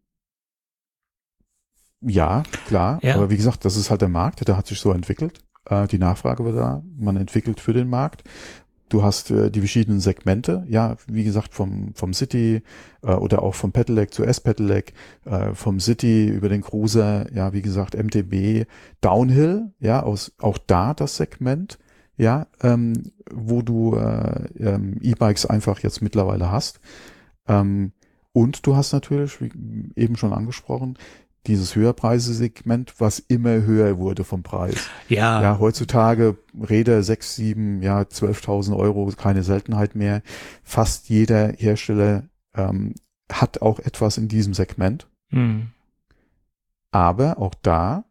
ja, klar. Ja. Aber wie gesagt, das ist halt der Markt, der hat sich so entwickelt. Äh, die Nachfrage war da. Man entwickelt für den Markt. Du hast äh, die verschiedenen Segmente, ja, wie gesagt, vom vom City äh, oder auch vom Pedelec zu S-Pedelec, äh, vom City über den Cruiser, ja, wie gesagt, M T B, Downhill, ja, aus auch da das Segment, ja, ähm, wo du äh, ähm, E-Bikes einfach jetzt mittlerweile hast. Ähm, und du hast natürlich, wie eben schon angesprochen, dieses Höherpreise-Segment, was immer höher wurde vom Preis. Ja. Ja, heutzutage Räder sechs, sieben, ja, zwölftausend Euro, keine Seltenheit mehr. Fast jeder Hersteller ähm, hat auch etwas in diesem Segment. Mhm. Aber auch da,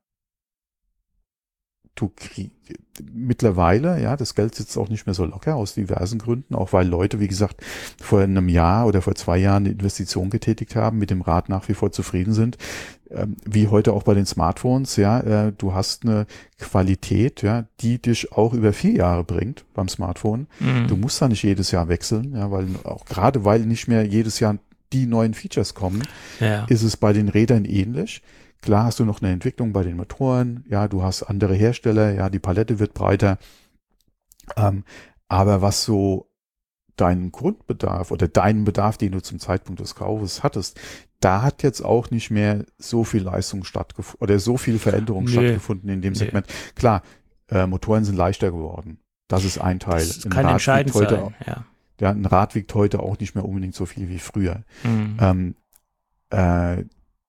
du kriegst mittlerweile, ja, das Geld sitzt auch nicht mehr so locker aus diversen Gründen, auch weil Leute, wie gesagt, vor einem Jahr oder vor zwei Jahren eine Investition getätigt haben, mit dem Rad nach wie vor zufrieden sind, ähm, wie heute auch bei den Smartphones, ja, äh, du hast eine Qualität, ja, die dich auch über vier Jahre bringt beim Smartphone. Mhm. Du musst da nicht jedes Jahr wechseln, ja, weil auch gerade weil nicht mehr jedes Jahr die neuen Features kommen, ja. ist es bei den Rädern ähnlich. Klar hast du noch eine Entwicklung bei den Motoren, ja, du hast andere Hersteller, ja, die Palette wird breiter, ähm, aber was so deinen Grundbedarf oder deinen Bedarf, den du zum Zeitpunkt des Kaufes hattest, da hat jetzt auch nicht mehr so viel Leistung stattgefunden oder so viel Veränderung nee. stattgefunden in dem Segment. Nee. Klar, äh, Motoren sind leichter geworden, das ist ein Teil. Das kann entscheidend heute, sein, ja. Ja, ein Rad wiegt heute auch nicht mehr unbedingt so viel wie früher. Mhm. Ähm, äh,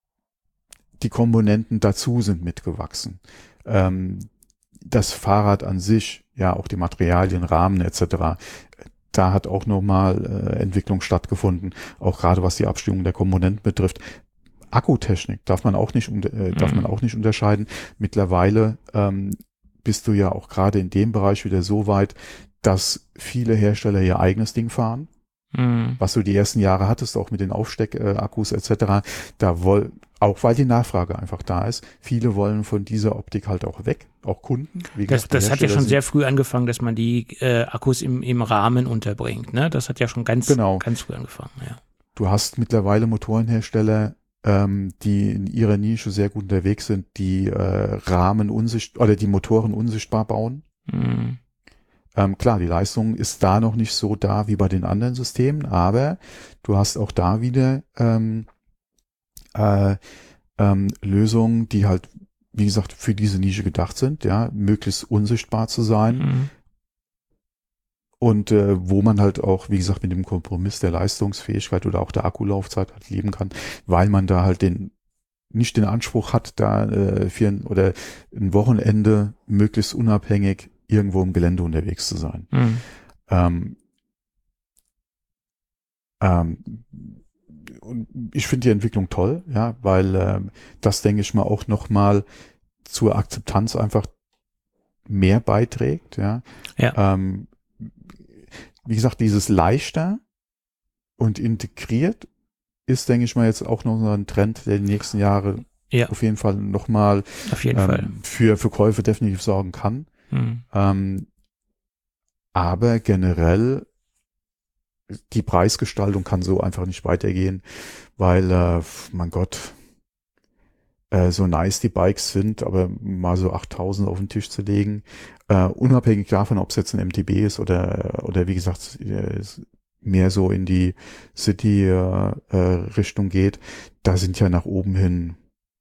Die Komponenten dazu sind mitgewachsen. Ähm, das Fahrrad an sich, ja, auch die Materialien, Rahmen et cetera, da hat auch nochmal äh, Entwicklung stattgefunden, auch gerade was die Abstimmung der Komponenten betrifft. Akkutechnik darf man auch nicht äh, darf man auch nicht unterscheiden. Mittlerweile ähm, bist du ja auch gerade in dem Bereich wieder so weit, dass viele Hersteller ihr eigenes Ding fahren. Mhm. Was du die ersten Jahre hattest, auch mit den Aufsteckakkus et cetera, da woll, auch weil die Nachfrage einfach da ist, viele wollen von dieser Optik halt auch weg, auch Kunden. Wie das gesagt, das hat ja schon sehr früh angefangen, dass man die äh, Akkus im, im Rahmen unterbringt, ne? Das hat ja schon ganz, genau. ganz früh angefangen, ja. Du hast mittlerweile Motorenhersteller, ähm, die in ihrer Nische sehr gut unterwegs sind, die äh, Rahmen unsichtbar oder die Motoren unsichtbar bauen. Mhm. Ähm, klar, die Leistung ist da noch nicht so da wie bei den anderen Systemen, aber du hast auch da wieder ähm, äh, ähm, Lösungen, die halt, wie gesagt, für diese Nische gedacht sind, ja, möglichst unsichtbar zu sein. Mhm. Und äh, wo man halt auch, wie gesagt, mit dem Kompromiss der Leistungsfähigkeit oder auch der Akkulaufzeit halt leben kann, weil man da halt den nicht den Anspruch hat, da äh, für ein, oder ein Wochenende möglichst unabhängig irgendwo im Gelände unterwegs zu sein. Mhm. Ähm, ähm, und ich finde die Entwicklung toll, ja, weil ähm, das, denke ich mal, auch nochmal zur Akzeptanz einfach mehr beiträgt, ja. Ja. Ähm, wie gesagt, dieses leichter und integriert ist, denke ich mal, jetzt auch noch so ein Trend, der die nächsten Jahre ja. auf jeden Fall nochmal auf jeden ähm, Fall. für, für Käufe definitiv sorgen kann. Mhm. Ähm, aber generell die Preisgestaltung kann so einfach nicht weitergehen, weil, äh, mein Gott, äh, so nice die Bikes sind, aber mal so achttausend auf den Tisch zu legen, äh, unabhängig davon, ob es jetzt ein M T B ist oder, oder wie gesagt, äh, mehr so in die City-Richtung äh, geht, da sind ja nach oben hin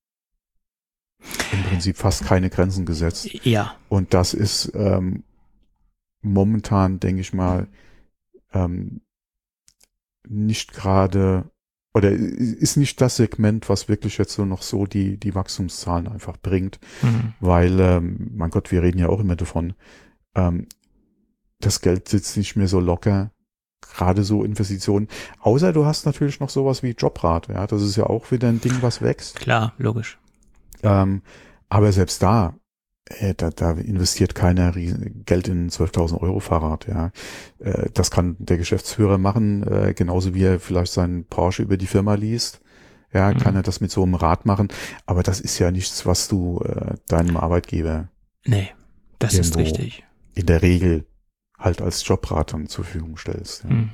im Prinzip fast keine Grenzen gesetzt. Ja. Und das ist ähm, momentan, denke ich mal, ähm, nicht gerade, oder ist nicht das Segment, was wirklich jetzt so noch so die die Wachstumszahlen einfach bringt, mhm. weil, ähm, mein Gott, wir reden ja auch immer davon, ähm, das Geld sitzt nicht mehr so locker, gerade so Investitionen, außer du hast natürlich noch sowas wie Jobrat, ja, das ist ja auch wieder ein Ding, was wächst. Klar, logisch. Ähm, aber selbst da, äh, da, da investiert keiner riesen Geld in ein zwölftausend Euro Fahrrad, ja. Äh, das kann der Geschäftsführer machen, äh, genauso wie er vielleicht seinen Porsche über die Firma liest. Ja, mhm. kann er das mit so einem Rad machen. Aber das ist ja nichts, was du äh, deinem Arbeitgeber nee, das ist richtig. In der Regel halt als Jobrad dann zur Verfügung stellst. Ja. Mhm.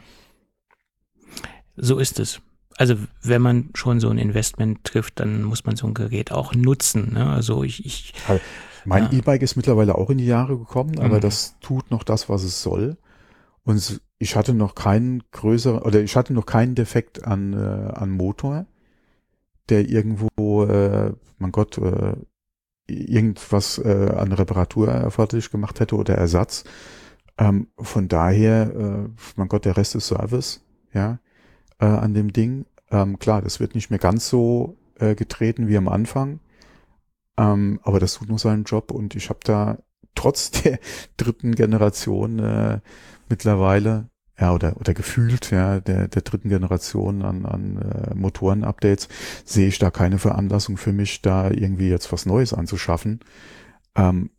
So ist es. Also wenn man schon so ein Investment trifft, dann muss man so ein Gerät auch nutzen. Ne? Also ich, ich mein ja. E-Bike ist mittlerweile auch in die Jahre gekommen, aber mhm. das tut noch das, was es soll. Und ich hatte noch keinen größeren, oder ich hatte noch keinen Defekt an äh, an Motor, der irgendwo, äh, mein Gott, äh, irgendwas äh, an Reparatur erforderlich gemacht hätte oder Ersatz. Ähm, von daher, äh, mein Gott, der Rest ist Service, ja. Äh, an dem Ding. Ähm, klar, das wird nicht mehr ganz so äh, getreten wie am Anfang, ähm, aber das tut nur seinen Job und ich habe da trotz der dritten Generation äh, mittlerweile, ja, oder oder gefühlt, ja, der der dritten Generation an an äh, Motoren-Updates, sehe ich da keine Veranlassung für mich, da irgendwie jetzt was Neues anzuschaffen, ähm,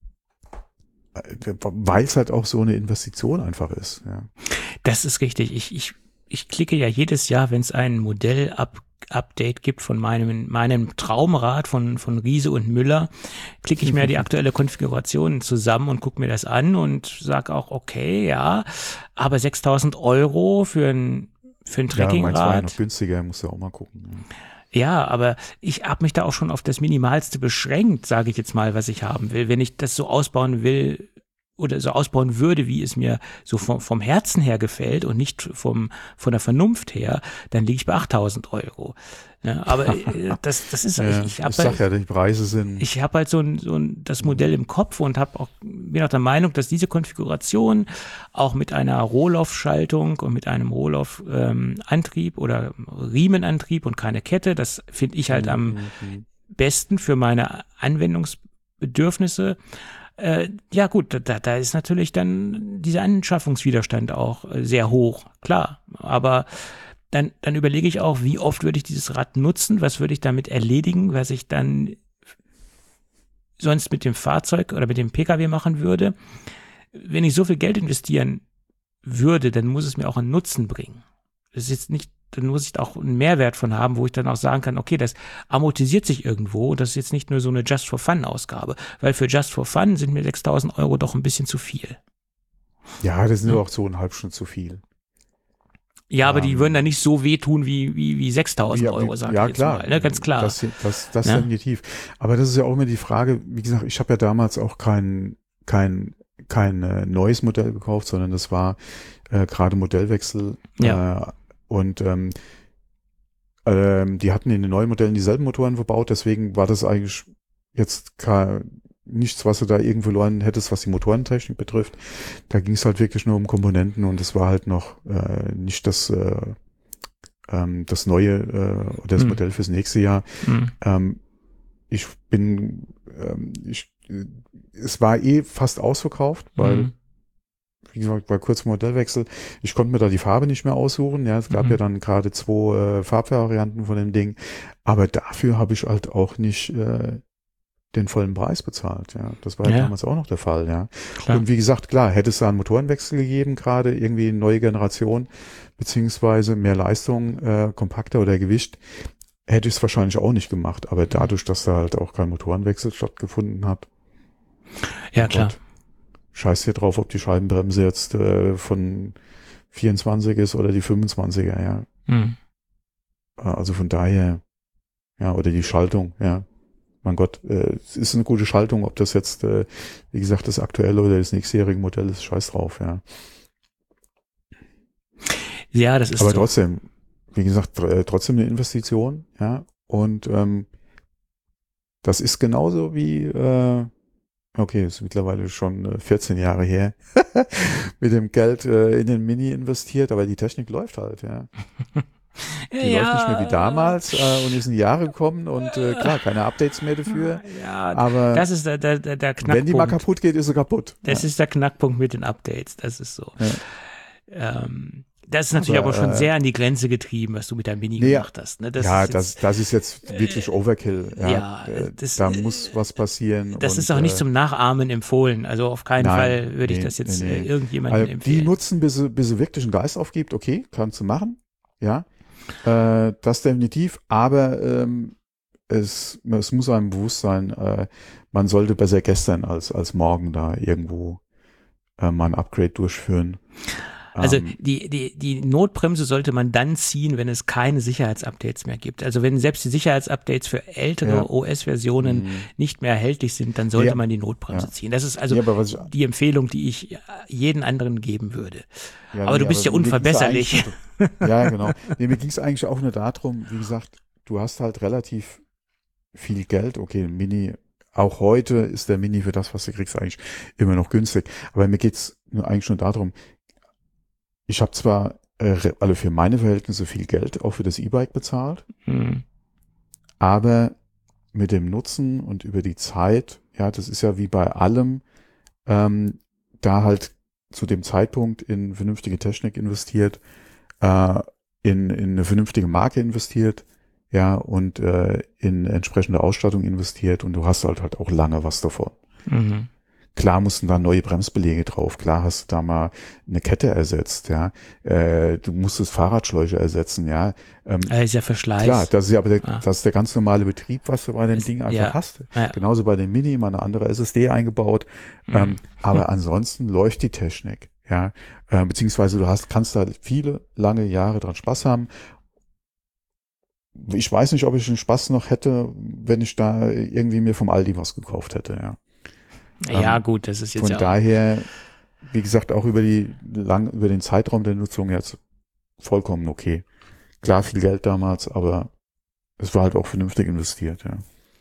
weil es halt auch so eine Investition einfach ist. Ja. Das ist richtig. Ich ich Ich klicke ja jedes Jahr, wenn es ein Modell-Update gibt von meinem meinem Traumrad von von Riese und Müller, klicke ich mir die aktuelle Konfiguration zusammen und gucke mir das an und sage auch, okay, ja, aber sechstausend Euro für ein für ein Trekkingrad. Ja, meins war ja noch günstiger, musst du auch mal gucken. Ja, aber ich habe mich da auch schon auf das Minimalste beschränkt, sage ich jetzt mal, was ich haben will. Wenn ich das so ausbauen will, oder so ausbauen würde, wie es mir so vom, vom Herzen her gefällt und nicht vom von der Vernunft her, dann liege ich bei achttausend Euro. Ja, aber das das ist ja, ich, ich habe ich sag halt, ja, die Preise sind ich habe halt so ein so ein das Modell im Kopf und habe auch bin auch der Meinung, dass diese Konfiguration auch mit einer Rohloff-Schaltung und mit einem Rohloff-Antrieb ähm, oder Riemenantrieb und keine Kette, das finde ich halt am mhm. besten für meine Anwendungsbedürfnisse. Äh, ja gut, da, da ist natürlich dann dieser Anschaffungswiderstand auch sehr hoch, klar. Aber dann, dann überlege ich auch, wie oft würde ich dieses Rad nutzen, was würde ich damit erledigen, was ich dann sonst mit dem Fahrzeug oder mit dem Pkw machen würde. Wenn ich so viel Geld investieren würde, dann muss es mir auch einen Nutzen bringen. Das ist jetzt nicht, dann muss ich da auch einen Mehrwert von haben, wo ich dann auch sagen kann, okay, das amortisiert sich irgendwo und das ist jetzt nicht nur so eine Just-for-Fun-Ausgabe, weil für Just-for-Fun sind mir sechstausend Euro doch ein bisschen zu viel. Ja, das sind ja auch zweieinhalb schon zu viel. Ja, aber um, die würden da nicht so wehtun wie, wie, wie sechstausend ja, Euro, sag ja, ich jetzt klar, mal, ne? Ganz klar. Das, das, das ja? definitiv. Aber das ist ja auch immer die Frage, wie gesagt, ich habe ja damals auch kein, kein, kein äh, neues Modell gekauft, sondern das war äh, gerade Modellwechsel. Ja. Äh, Und ähm, ähm, die hatten in den neuen Modellen dieselben Motoren verbaut, deswegen war das eigentlich jetzt kein, nichts, was du da irgendwo verloren hättest, was die Motorentechnik betrifft. Da ging es halt wirklich nur um Komponenten und es war halt noch äh, nicht das äh, ähm, das neue äh, oder das hm. Modell fürs nächste Jahr. Hm. Ähm, ich bin, ähm, ich, es war eh fast ausverkauft, weil hm. wie gesagt, war kurz Modellwechsel. Ich konnte mir da die Farbe nicht mehr aussuchen. Ja, es gab mhm. ja dann gerade zwei äh, Farbvarianten von dem Ding. Aber dafür habe ich halt auch nicht äh, den vollen Preis bezahlt. Ja, das war ja damals auch noch der Fall. Ja, klar. Und wie gesagt, klar, hätte es da einen Motorenwechsel gegeben, gerade irgendwie eine neue Generation beziehungsweise mehr Leistung, äh, kompakter oder Gewicht, hätte ich es wahrscheinlich auch nicht gemacht. Aber dadurch, dass da halt auch kein Motorenwechsel stattgefunden hat. Ja, klar. Gott, scheiß hier drauf, ob die Scheibenbremse jetzt äh, von vierundzwanzig ist oder die fünfundzwanziger, ja. Hm. Also von daher, ja, oder die Schaltung, ja. Mein Gott, äh, es ist eine gute Schaltung, ob das jetzt, äh, wie gesagt, das aktuelle oder das nächstjährige Modell ist, scheiß drauf, ja. Ja, das ist Aber so. trotzdem, wie gesagt, tr- trotzdem eine Investition, ja. Und ähm, das ist genauso wie, äh, okay, ist mittlerweile schon vierzehn Jahre her, mit dem Geld äh, in den Mini investiert, aber die Technik läuft halt, ja. Die ja, läuft nicht mehr wie damals äh, und ist in die Jahre gekommen und äh, klar, keine Updates mehr dafür. Ja, aber das ist der, der, der Knackpunkt. Wenn die mal kaputt geht, ist sie kaputt. Das ja. ist der Knackpunkt mit den Updates, das ist so. Ja. Ähm, das ist natürlich aber, aber schon äh, sehr an die Grenze getrieben, was du mit deinem Mini nee, gemacht hast. Ne? Das ja, ist das, jetzt, das ist jetzt wirklich Overkill. Ja, ja das, da muss was passieren. Das und, ist auch nicht äh, zum Nachahmen empfohlen. Also auf keinen nein, Fall würde ich nee, das jetzt nee, nee. irgendjemandem also empfehlen. Die nutzen, bis sie, bis sie wirklich einen Geist aufgibt, okay, kannst du machen. Ja, äh, das definitiv. Aber ähm, es, es muss einem bewusst sein, äh, man sollte besser gestern als, als morgen da irgendwo äh, mal ein Upgrade durchführen. Also die, die, die Notbremse sollte man dann ziehen, wenn es keine Sicherheitsupdates mehr gibt. Also wenn selbst die Sicherheitsupdates für ältere ja. O S-Versionen mhm. nicht mehr erhältlich sind, dann sollte ja. man die Notbremse ja. ziehen. Das ist also ja, ich, die Empfehlung, die ich jeden anderen geben würde. Ja, aber nee, du bist aber ja unverbesserlich. Ja, genau. Nee, mir ging es eigentlich auch nur darum, wie gesagt, du hast halt relativ viel Geld. Okay, ein Mini, auch heute ist der Mini für das, was du kriegst, eigentlich immer noch günstig. Aber mir geht's nur eigentlich nur darum, ich habe zwar äh, alle für meine Verhältnisse viel Geld auch für das E-Bike bezahlt, mhm. aber mit dem Nutzen und über die Zeit, ja, das ist ja wie bei allem, ähm, da halt zu dem Zeitpunkt in vernünftige Technik investiert, äh, in, in eine vernünftige Marke investiert, ja, und äh, in entsprechende Ausstattung investiert und du hast halt halt auch lange was davon. Mhm. Klar mussten da neue Bremsbeläge drauf. Klar hast du da mal eine Kette ersetzt, ja. Äh, du musstest Fahrradschläuche ersetzen, ja. Ähm, das ist ja Verschleiß. Klar, das ist ja aber der, ah. das ist der ganz normale Betrieb, was du bei dem das, Ding einfach ja. hast. Ja. Genauso bei dem Mini, mal eine andere S S D eingebaut. Mhm. Ähm, aber ansonsten läuft die Technik, ja. Äh, beziehungsweise du hast, kannst da viele lange Jahre dran Spaß haben. Ich weiß nicht, ob ich den Spaß noch hätte, wenn ich da irgendwie mir vom Aldi was gekauft hätte, ja. Ja, ähm, gut, das ist jetzt von ja daher, wie gesagt, auch über die lang über den Zeitraum der Nutzung jetzt vollkommen okay. Klar, viel Geld damals, aber es war halt auch vernünftig investiert, ja.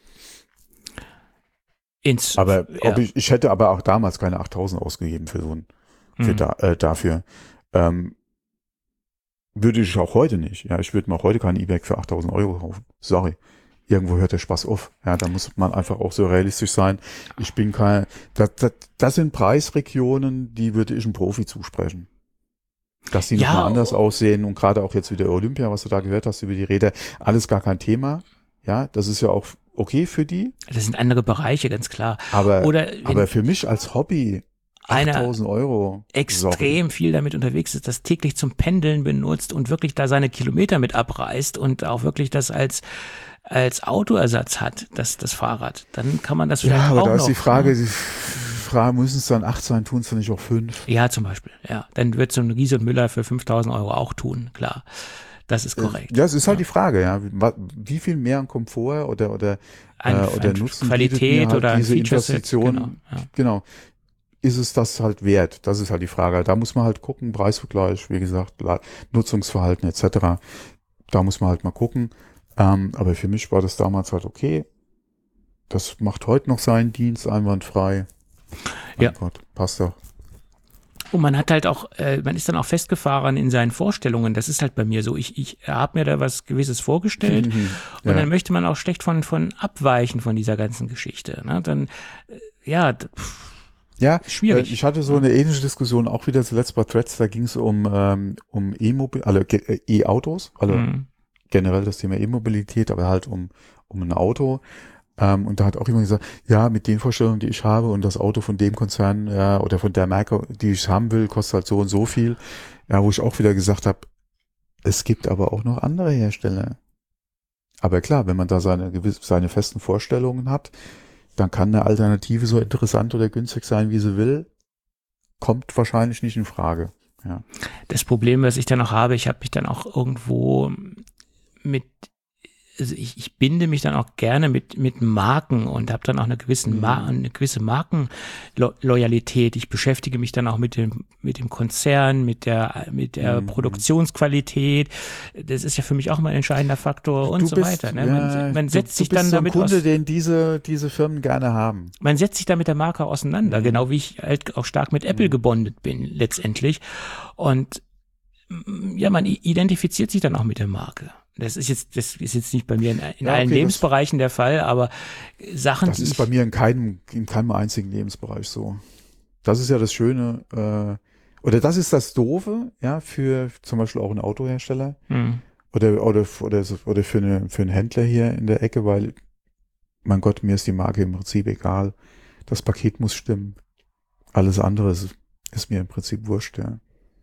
Ins, aber ja. ob ich, ich hätte aber auch damals keine achttausend ausgegeben für so ein, für mhm. da, äh, dafür. Ähm, würde ich auch heute nicht. Ja, ich würde mir auch heute kein E-Bike für achttausend Euro kaufen. Sorry. Irgendwo hört der Spaß auf. Ja, da muss man einfach auch so realistisch sein. Ich bin kein, das, das, das sind Preisregionen, die würde ich einem Profi zusprechen. Dass die ja, nochmal anders aussehen und gerade auch jetzt wieder Olympia, was du da gehört hast über die Räder, alles gar kein Thema. Ja, das ist ja auch okay für die. Das sind andere Bereiche, ganz klar. Aber, Oder aber für mich als Hobby, achttausend Euro. Extrem viel damit unterwegs ist, das täglich zum Pendeln benutzt und wirklich da seine Kilometer mit abreißt und auch wirklich das als als Autoersatz hat, das, das Fahrrad, dann kann man das vielleicht ja, aber auch da noch. Ist die Frage, die Frage, müssen es dann acht sein, tun es dann nicht auch fünf? Ja, zum Beispiel, ja. Dann wird so ein Riese und Müller für fünftausend Euro auch tun, klar. Das ist korrekt. Ja, es ist halt ja. die Frage, ja. Wie viel mehr an Komfort oder, oder, ein, äh, oder ein Nutzen Qualität halt oder diese Features, Investition, genau, ja. genau. Ist es das halt wert? Das ist halt die Frage. Da muss man halt gucken, Preisvergleich, wie gesagt, Nutzungsverhalten et cetera. Da muss man halt mal gucken. Ähm, aber für mich war das damals halt okay. Das macht heute noch seinen Dienst einwandfrei. Mein ja. Gott, passt doch. Und man hat halt auch, äh, man ist dann auch festgefahren in seinen Vorstellungen. Das ist halt bei mir so. Ich, ich habe mir da was Gewisses vorgestellt Mhm, und ja. dann möchte man auch schlecht von, von abweichen von dieser ganzen Geschichte. Ne? Dann, äh, ja, pff, Ja, schwierig. Äh, ich hatte so eine ähnliche Diskussion auch wieder zuletzt bei Threads. Da ging es um ähm, um E-Mobil, also äh, E-Autos, also mhm. generell das Thema E-Mobilität, aber halt um um ein Auto. Ähm, und da hat auch jemand gesagt, ja, mit den Vorstellungen, die ich habe und das Auto von dem Konzern ja, oder von der Marke, die ich haben will, kostet halt so und so viel. Ja, wo ich auch wieder gesagt habe, es gibt aber auch noch andere Hersteller. Aber klar, wenn man da seine gewisse, seine festen Vorstellungen hat, dann kann eine Alternative so interessant oder günstig sein, wie sie will, kommt wahrscheinlich nicht in Frage. Ja. Das Problem, was ich dann auch habe, ich habe mich dann auch irgendwo mit, also ich, ich binde mich dann auch gerne mit mit Marken und habe dann auch eine gewisse Mar- eine gewisse Markenloyalität. Ich beschäftige mich dann auch mit dem mit dem Konzern, mit der mit der mhm. Produktionsqualität. Das ist ja für mich auch mal ein entscheidender Faktor und du so bist, weiter. Ne? Ja, man, man setzt du, sich du bist dann so ein damit Kunde, aus, den diese diese Firmen gerne haben. Man setzt sich da mit der Marke auseinander, mhm. genau wie ich halt auch stark mit Apple mhm. gebondet bin letztendlich. Und ja, man identifiziert sich dann auch mit der Marke. Das ist jetzt, das ist jetzt nicht bei mir in, in ja, allen okay, Lebensbereichen der Fall, aber Sachen, das die ist ich, bei mir in keinem, in keinem einzigen Lebensbereich so. Das ist ja das Schöne, äh, oder das ist das Doofe, ja, für zum Beispiel auch einen Autohersteller hm. oder, oder, oder, oder für eine, für einen Händler hier in der Ecke, weil, mein Gott, mir ist die Marke im Prinzip egal. Das Paket muss stimmen. Alles andere ist, ist mir im Prinzip wurscht, ja.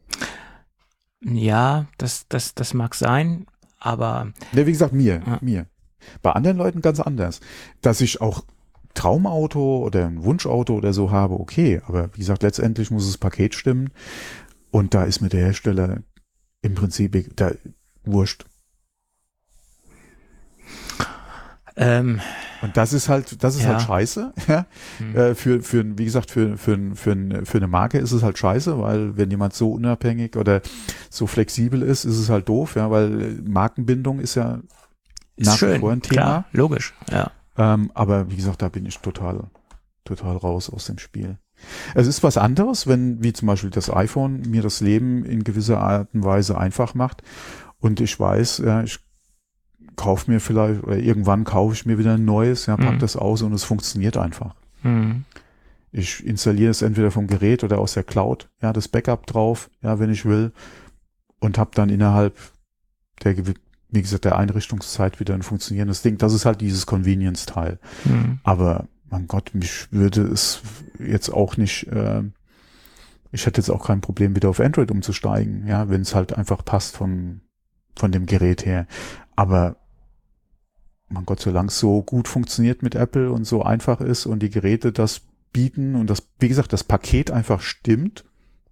Ja, das, das, das mag sein. Aber ja, wie gesagt, mir, ja. mir. Bei anderen Leuten ganz anders. Dass ich auch Traumauto oder ein Wunschauto oder so habe, okay. Aber wie gesagt, letztendlich muss das Paket stimmen. Und da ist mir der Hersteller im Prinzip da wurscht. Ähm, und das ist halt, das ist ja. halt scheiße. Ja? Hm. Äh, für, für, wie gesagt, für, für, für, für eine Marke ist es halt scheiße, weil wenn jemand so unabhängig oder so flexibel ist, ist es halt doof, ja, weil Markenbindung ist ja ist nach schön, wie vor ein Thema. Klar, logisch, ja. Ähm, aber wie gesagt, da bin ich total, total raus aus dem Spiel. Es ist was anderes, wenn, wie zum Beispiel das iPhone mir das Leben in gewisser Art und Weise einfach macht und ich weiß, ja, ich kauf mir vielleicht, oder irgendwann kaufe ich mir wieder ein neues, ja, pack mhm. das aus und es funktioniert einfach. Mhm. Ich installiere es entweder vom Gerät oder aus der Cloud, ja, das Backup drauf, ja, wenn ich will, und habe dann innerhalb der, wie gesagt, der Einrichtungszeit wieder ein funktionierendes Ding. Das ist halt dieses Convenience-Teil. Mhm. Aber, mein Gott, mich würde es jetzt auch nicht, äh, ich hätte jetzt auch kein Problem, wieder auf Android umzusteigen, ja, wenn es halt einfach passt von, von dem Gerät her. Aber mein Gott, solange es so gut funktioniert mit Apple und so einfach ist und die Geräte das bieten und das, wie gesagt, das Paket einfach stimmt,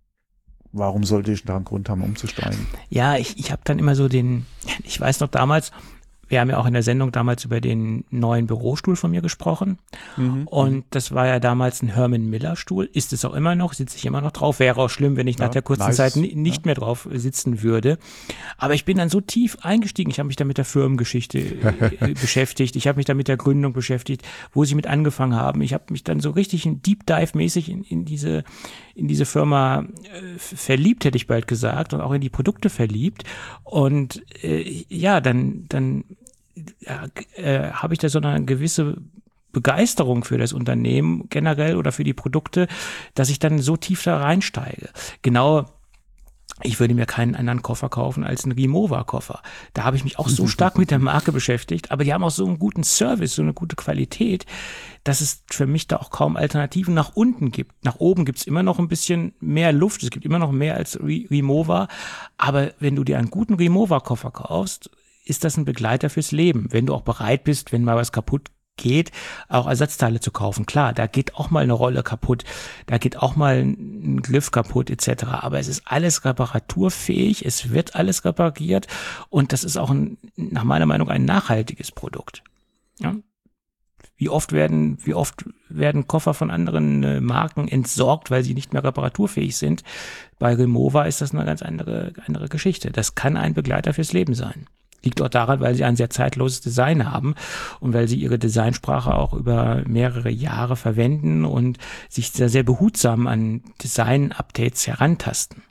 warum sollte ich da einen Grund haben, umzusteigen? Ja, ich, ich habe dann immer so den, ich weiß noch damals, wir haben ja auch in der Sendung damals über den neuen Bürostuhl von mir gesprochen. Mhm. Und das war ja damals ein Herman Miller Stuhl. Ist es auch immer noch, sitze ich immer noch drauf. Wäre auch schlimm, wenn ich ja, nach der kurzen nice. Zeit n- nicht ja. mehr drauf sitzen würde. Aber ich bin dann so tief eingestiegen. Ich habe mich da mit der Firmengeschichte beschäftigt. Ich habe mich da mit der Gründung beschäftigt, wo sie mit angefangen haben. Ich habe mich dann so richtig in Deep Dive mäßig in, in diese in diese Firma äh, verliebt, hätte ich bald gesagt, und auch in die Produkte verliebt. Und äh, ja, dann dann ja, äh, habe ich da so eine gewisse Begeisterung für das Unternehmen generell oder für die Produkte, dass ich dann so tief da reinsteige. Genau, ich würde mir keinen anderen Koffer kaufen als einen Rimowa-Koffer. Da habe ich mich auch so stark mit der Marke beschäftigt, aber die haben auch so einen guten Service, so eine gute Qualität, dass es für mich da auch kaum Alternativen nach unten gibt. Nach oben gibt's immer noch ein bisschen mehr Luft, es gibt immer noch mehr als Rimowa, aber wenn du dir einen guten Rimowa-Koffer kaufst, ist das ein Begleiter fürs Leben. Wenn du auch bereit bist, wenn mal was kaputt geht, auch Ersatzteile zu kaufen. Klar, da geht auch mal eine Rolle kaputt, da geht auch mal ein Griff kaputt et cetera. Aber es ist alles reparaturfähig, es wird alles repariert und das ist auch ein, nach meiner Meinung ein nachhaltiges Produkt. Ja? Wie oft werden, wie oft werden Koffer von anderen äh, Marken entsorgt, weil sie nicht mehr reparaturfähig sind? Bei Rimowa ist das eine ganz andere, andere Geschichte. Das kann ein Begleiter fürs Leben sein. Liegt auch daran, weil sie ein sehr zeitloses Design haben und weil sie ihre Designsprache auch über mehrere Jahre verwenden und sich sehr, sehr behutsam an Design-Updates herantasten.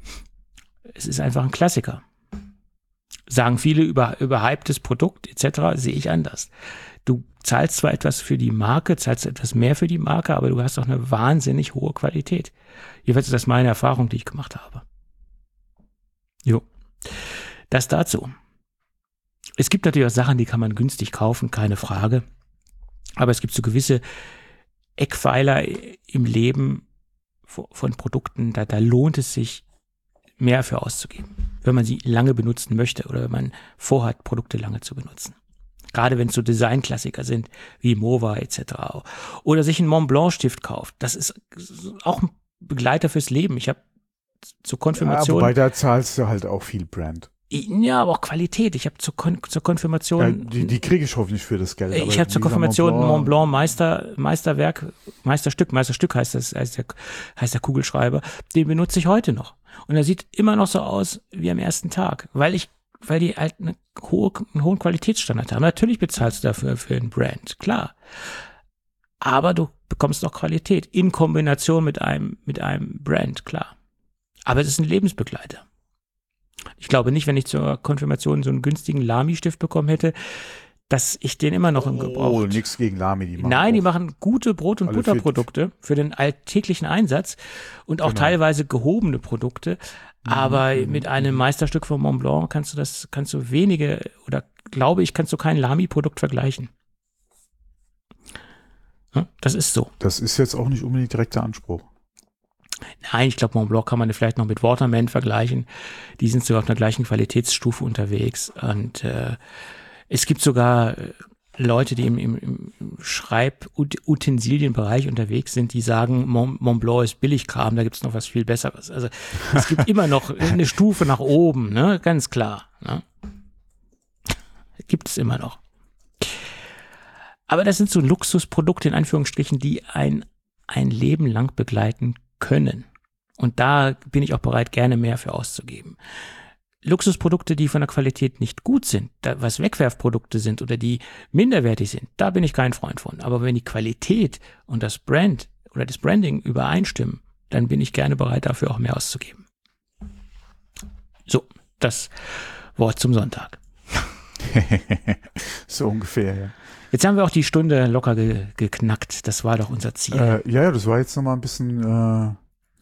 Es ist einfach ein Klassiker. Sagen viele über überhyptes Produkt et cetera, sehe ich anders. Du zahlst zwar etwas für die Marke, zahlst etwas mehr für die Marke, aber du hast auch eine wahnsinnig hohe Qualität. Jedenfalls ist das meine Erfahrung, die ich gemacht habe. Jo. Das dazu. Es gibt natürlich auch Sachen, die kann man günstig kaufen, keine Frage. Aber es gibt so gewisse Eckpfeiler im Leben von Produkten, da, da lohnt es sich, mehr für auszugeben, wenn man sie lange benutzen möchte oder wenn man vorhat, Produkte lange zu benutzen. Gerade wenn es so Designklassiker sind, wie Mova et cetera. Oder sich einen Mont Blanc Stift kauft. Das ist auch ein Begleiter fürs Leben. Ich habe zur Konfirmation. Ja, wobei da zahlst du halt auch viel Brand. Ja, aber auch Qualität. Ich habe zur, Kon zur Konfirmation. Ja, die die kriege ich hoffentlich für das Geld. Ich habe zur Konfirmation Mont Blanc, Mont Blanc Meister, Meisterwerk, Meisterstück, Meisterstück heißt das, heißt der, heißt der Kugelschreiber. Den benutze ich heute noch. Und er sieht immer noch so aus wie am ersten Tag, weil ich, weil die halt eine hohe, einen hohen Qualitätsstandard haben. Natürlich bezahlst du dafür für ein Brand, klar. Aber du bekommst auch Qualität in Kombination mit einem, mit einem Brand, klar. Aber es ist ein Lebensbegleiter. Ich glaube nicht, wenn ich zur Konfirmation so einen günstigen Lamy-Stift bekommen hätte, dass ich den immer noch im Gebrauch. Oh, nichts gegen Lamy. Die machen Nein, die machen gute Brot- und Butterprodukte für den alltäglichen Einsatz und auch genau. teilweise gehobene Produkte. Aber mhm. mit einem Meisterstück von Mont Blanc kannst du das, kannst du wenige, oder glaube ich, kannst du kein Lamy-Produkt vergleichen. Ja, das ist so. Das ist jetzt auch nicht unbedingt direkt der Anspruch. Nein, ich glaube, Mont Blanc kann man vielleicht noch mit Waterman vergleichen. Die sind sogar auf einer gleichen Qualitätsstufe unterwegs. Und äh, es gibt sogar Leute, die im, im, im Schreibutensilienbereich unterwegs sind, die sagen, Mont, Mont Blanc ist Billigkram, da gibt es noch was viel Besseres. Also es gibt immer noch eine Stufe nach oben, ne? Ganz klar. Ne? Gibt es immer noch. Aber das sind so Luxusprodukte in Anführungsstrichen, die ein, ein Leben lang begleiten können. Und da bin ich auch bereit, gerne mehr für auszugeben. Luxusprodukte, die von der Qualität nicht gut sind, da, was Wegwerfprodukte sind oder die minderwertig sind, da bin ich kein Freund von. Aber wenn die Qualität und das Brand oder das Branding übereinstimmen, dann bin ich gerne bereit, dafür auch mehr auszugeben. So, das Wort zum Sonntag. So ungefähr, ja. Jetzt haben wir auch die Stunde locker ge geknackt. Das war doch unser Ziel. Äh, ja, ja, das war jetzt nochmal ein bisschen äh,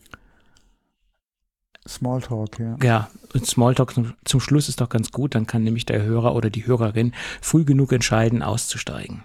Smalltalk, ja. Ja, und Smalltalk zum, zum Schluss ist doch ganz gut. Dann kann nämlich der Hörer oder die Hörerin früh genug entscheiden, auszusteigen.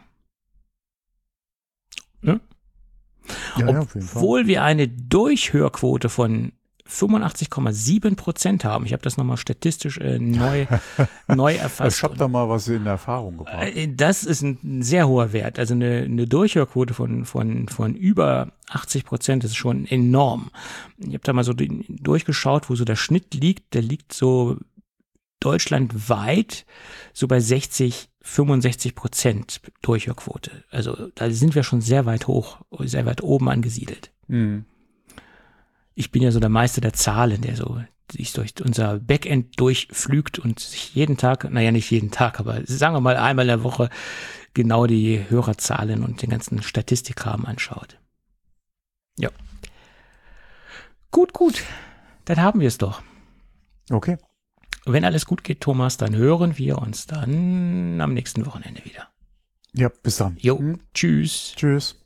Ja? Ja, ja, auf jeden Fall. Obwohl wir eine Durchhörquote von fünfundachtzig Komma sieben Prozent haben. Ich habe das nochmal statistisch äh, neu, neu erfasst. Ich habe da mal was in Erfahrung gebracht. Äh, das ist ein sehr hoher Wert. Also eine, eine Durchhörquote von, von, von über achtzig Prozent ist schon enorm. Ich habe da mal so den, durchgeschaut, wo so der Schnitt liegt. Der liegt so deutschlandweit so bei sechzig, fünfundsechzig Prozent Durchhörquote. Also da sind wir schon sehr weit hoch, sehr weit oben angesiedelt. Mhm. Ich bin ja so der Meister der Zahlen, der so sich durch unser Backend durchflügt und sich jeden Tag, naja, nicht jeden Tag, aber sagen wir mal einmal in der Woche genau die Hörerzahlen und den ganzen Statistikkram anschaut. Ja. Gut, gut. Dann haben wir es doch. Okay. Wenn alles gut geht, Thomas, dann hören wir uns dann am nächsten Wochenende wieder. Ja, bis dann. Jo, hm. Tschüss. Tschüss.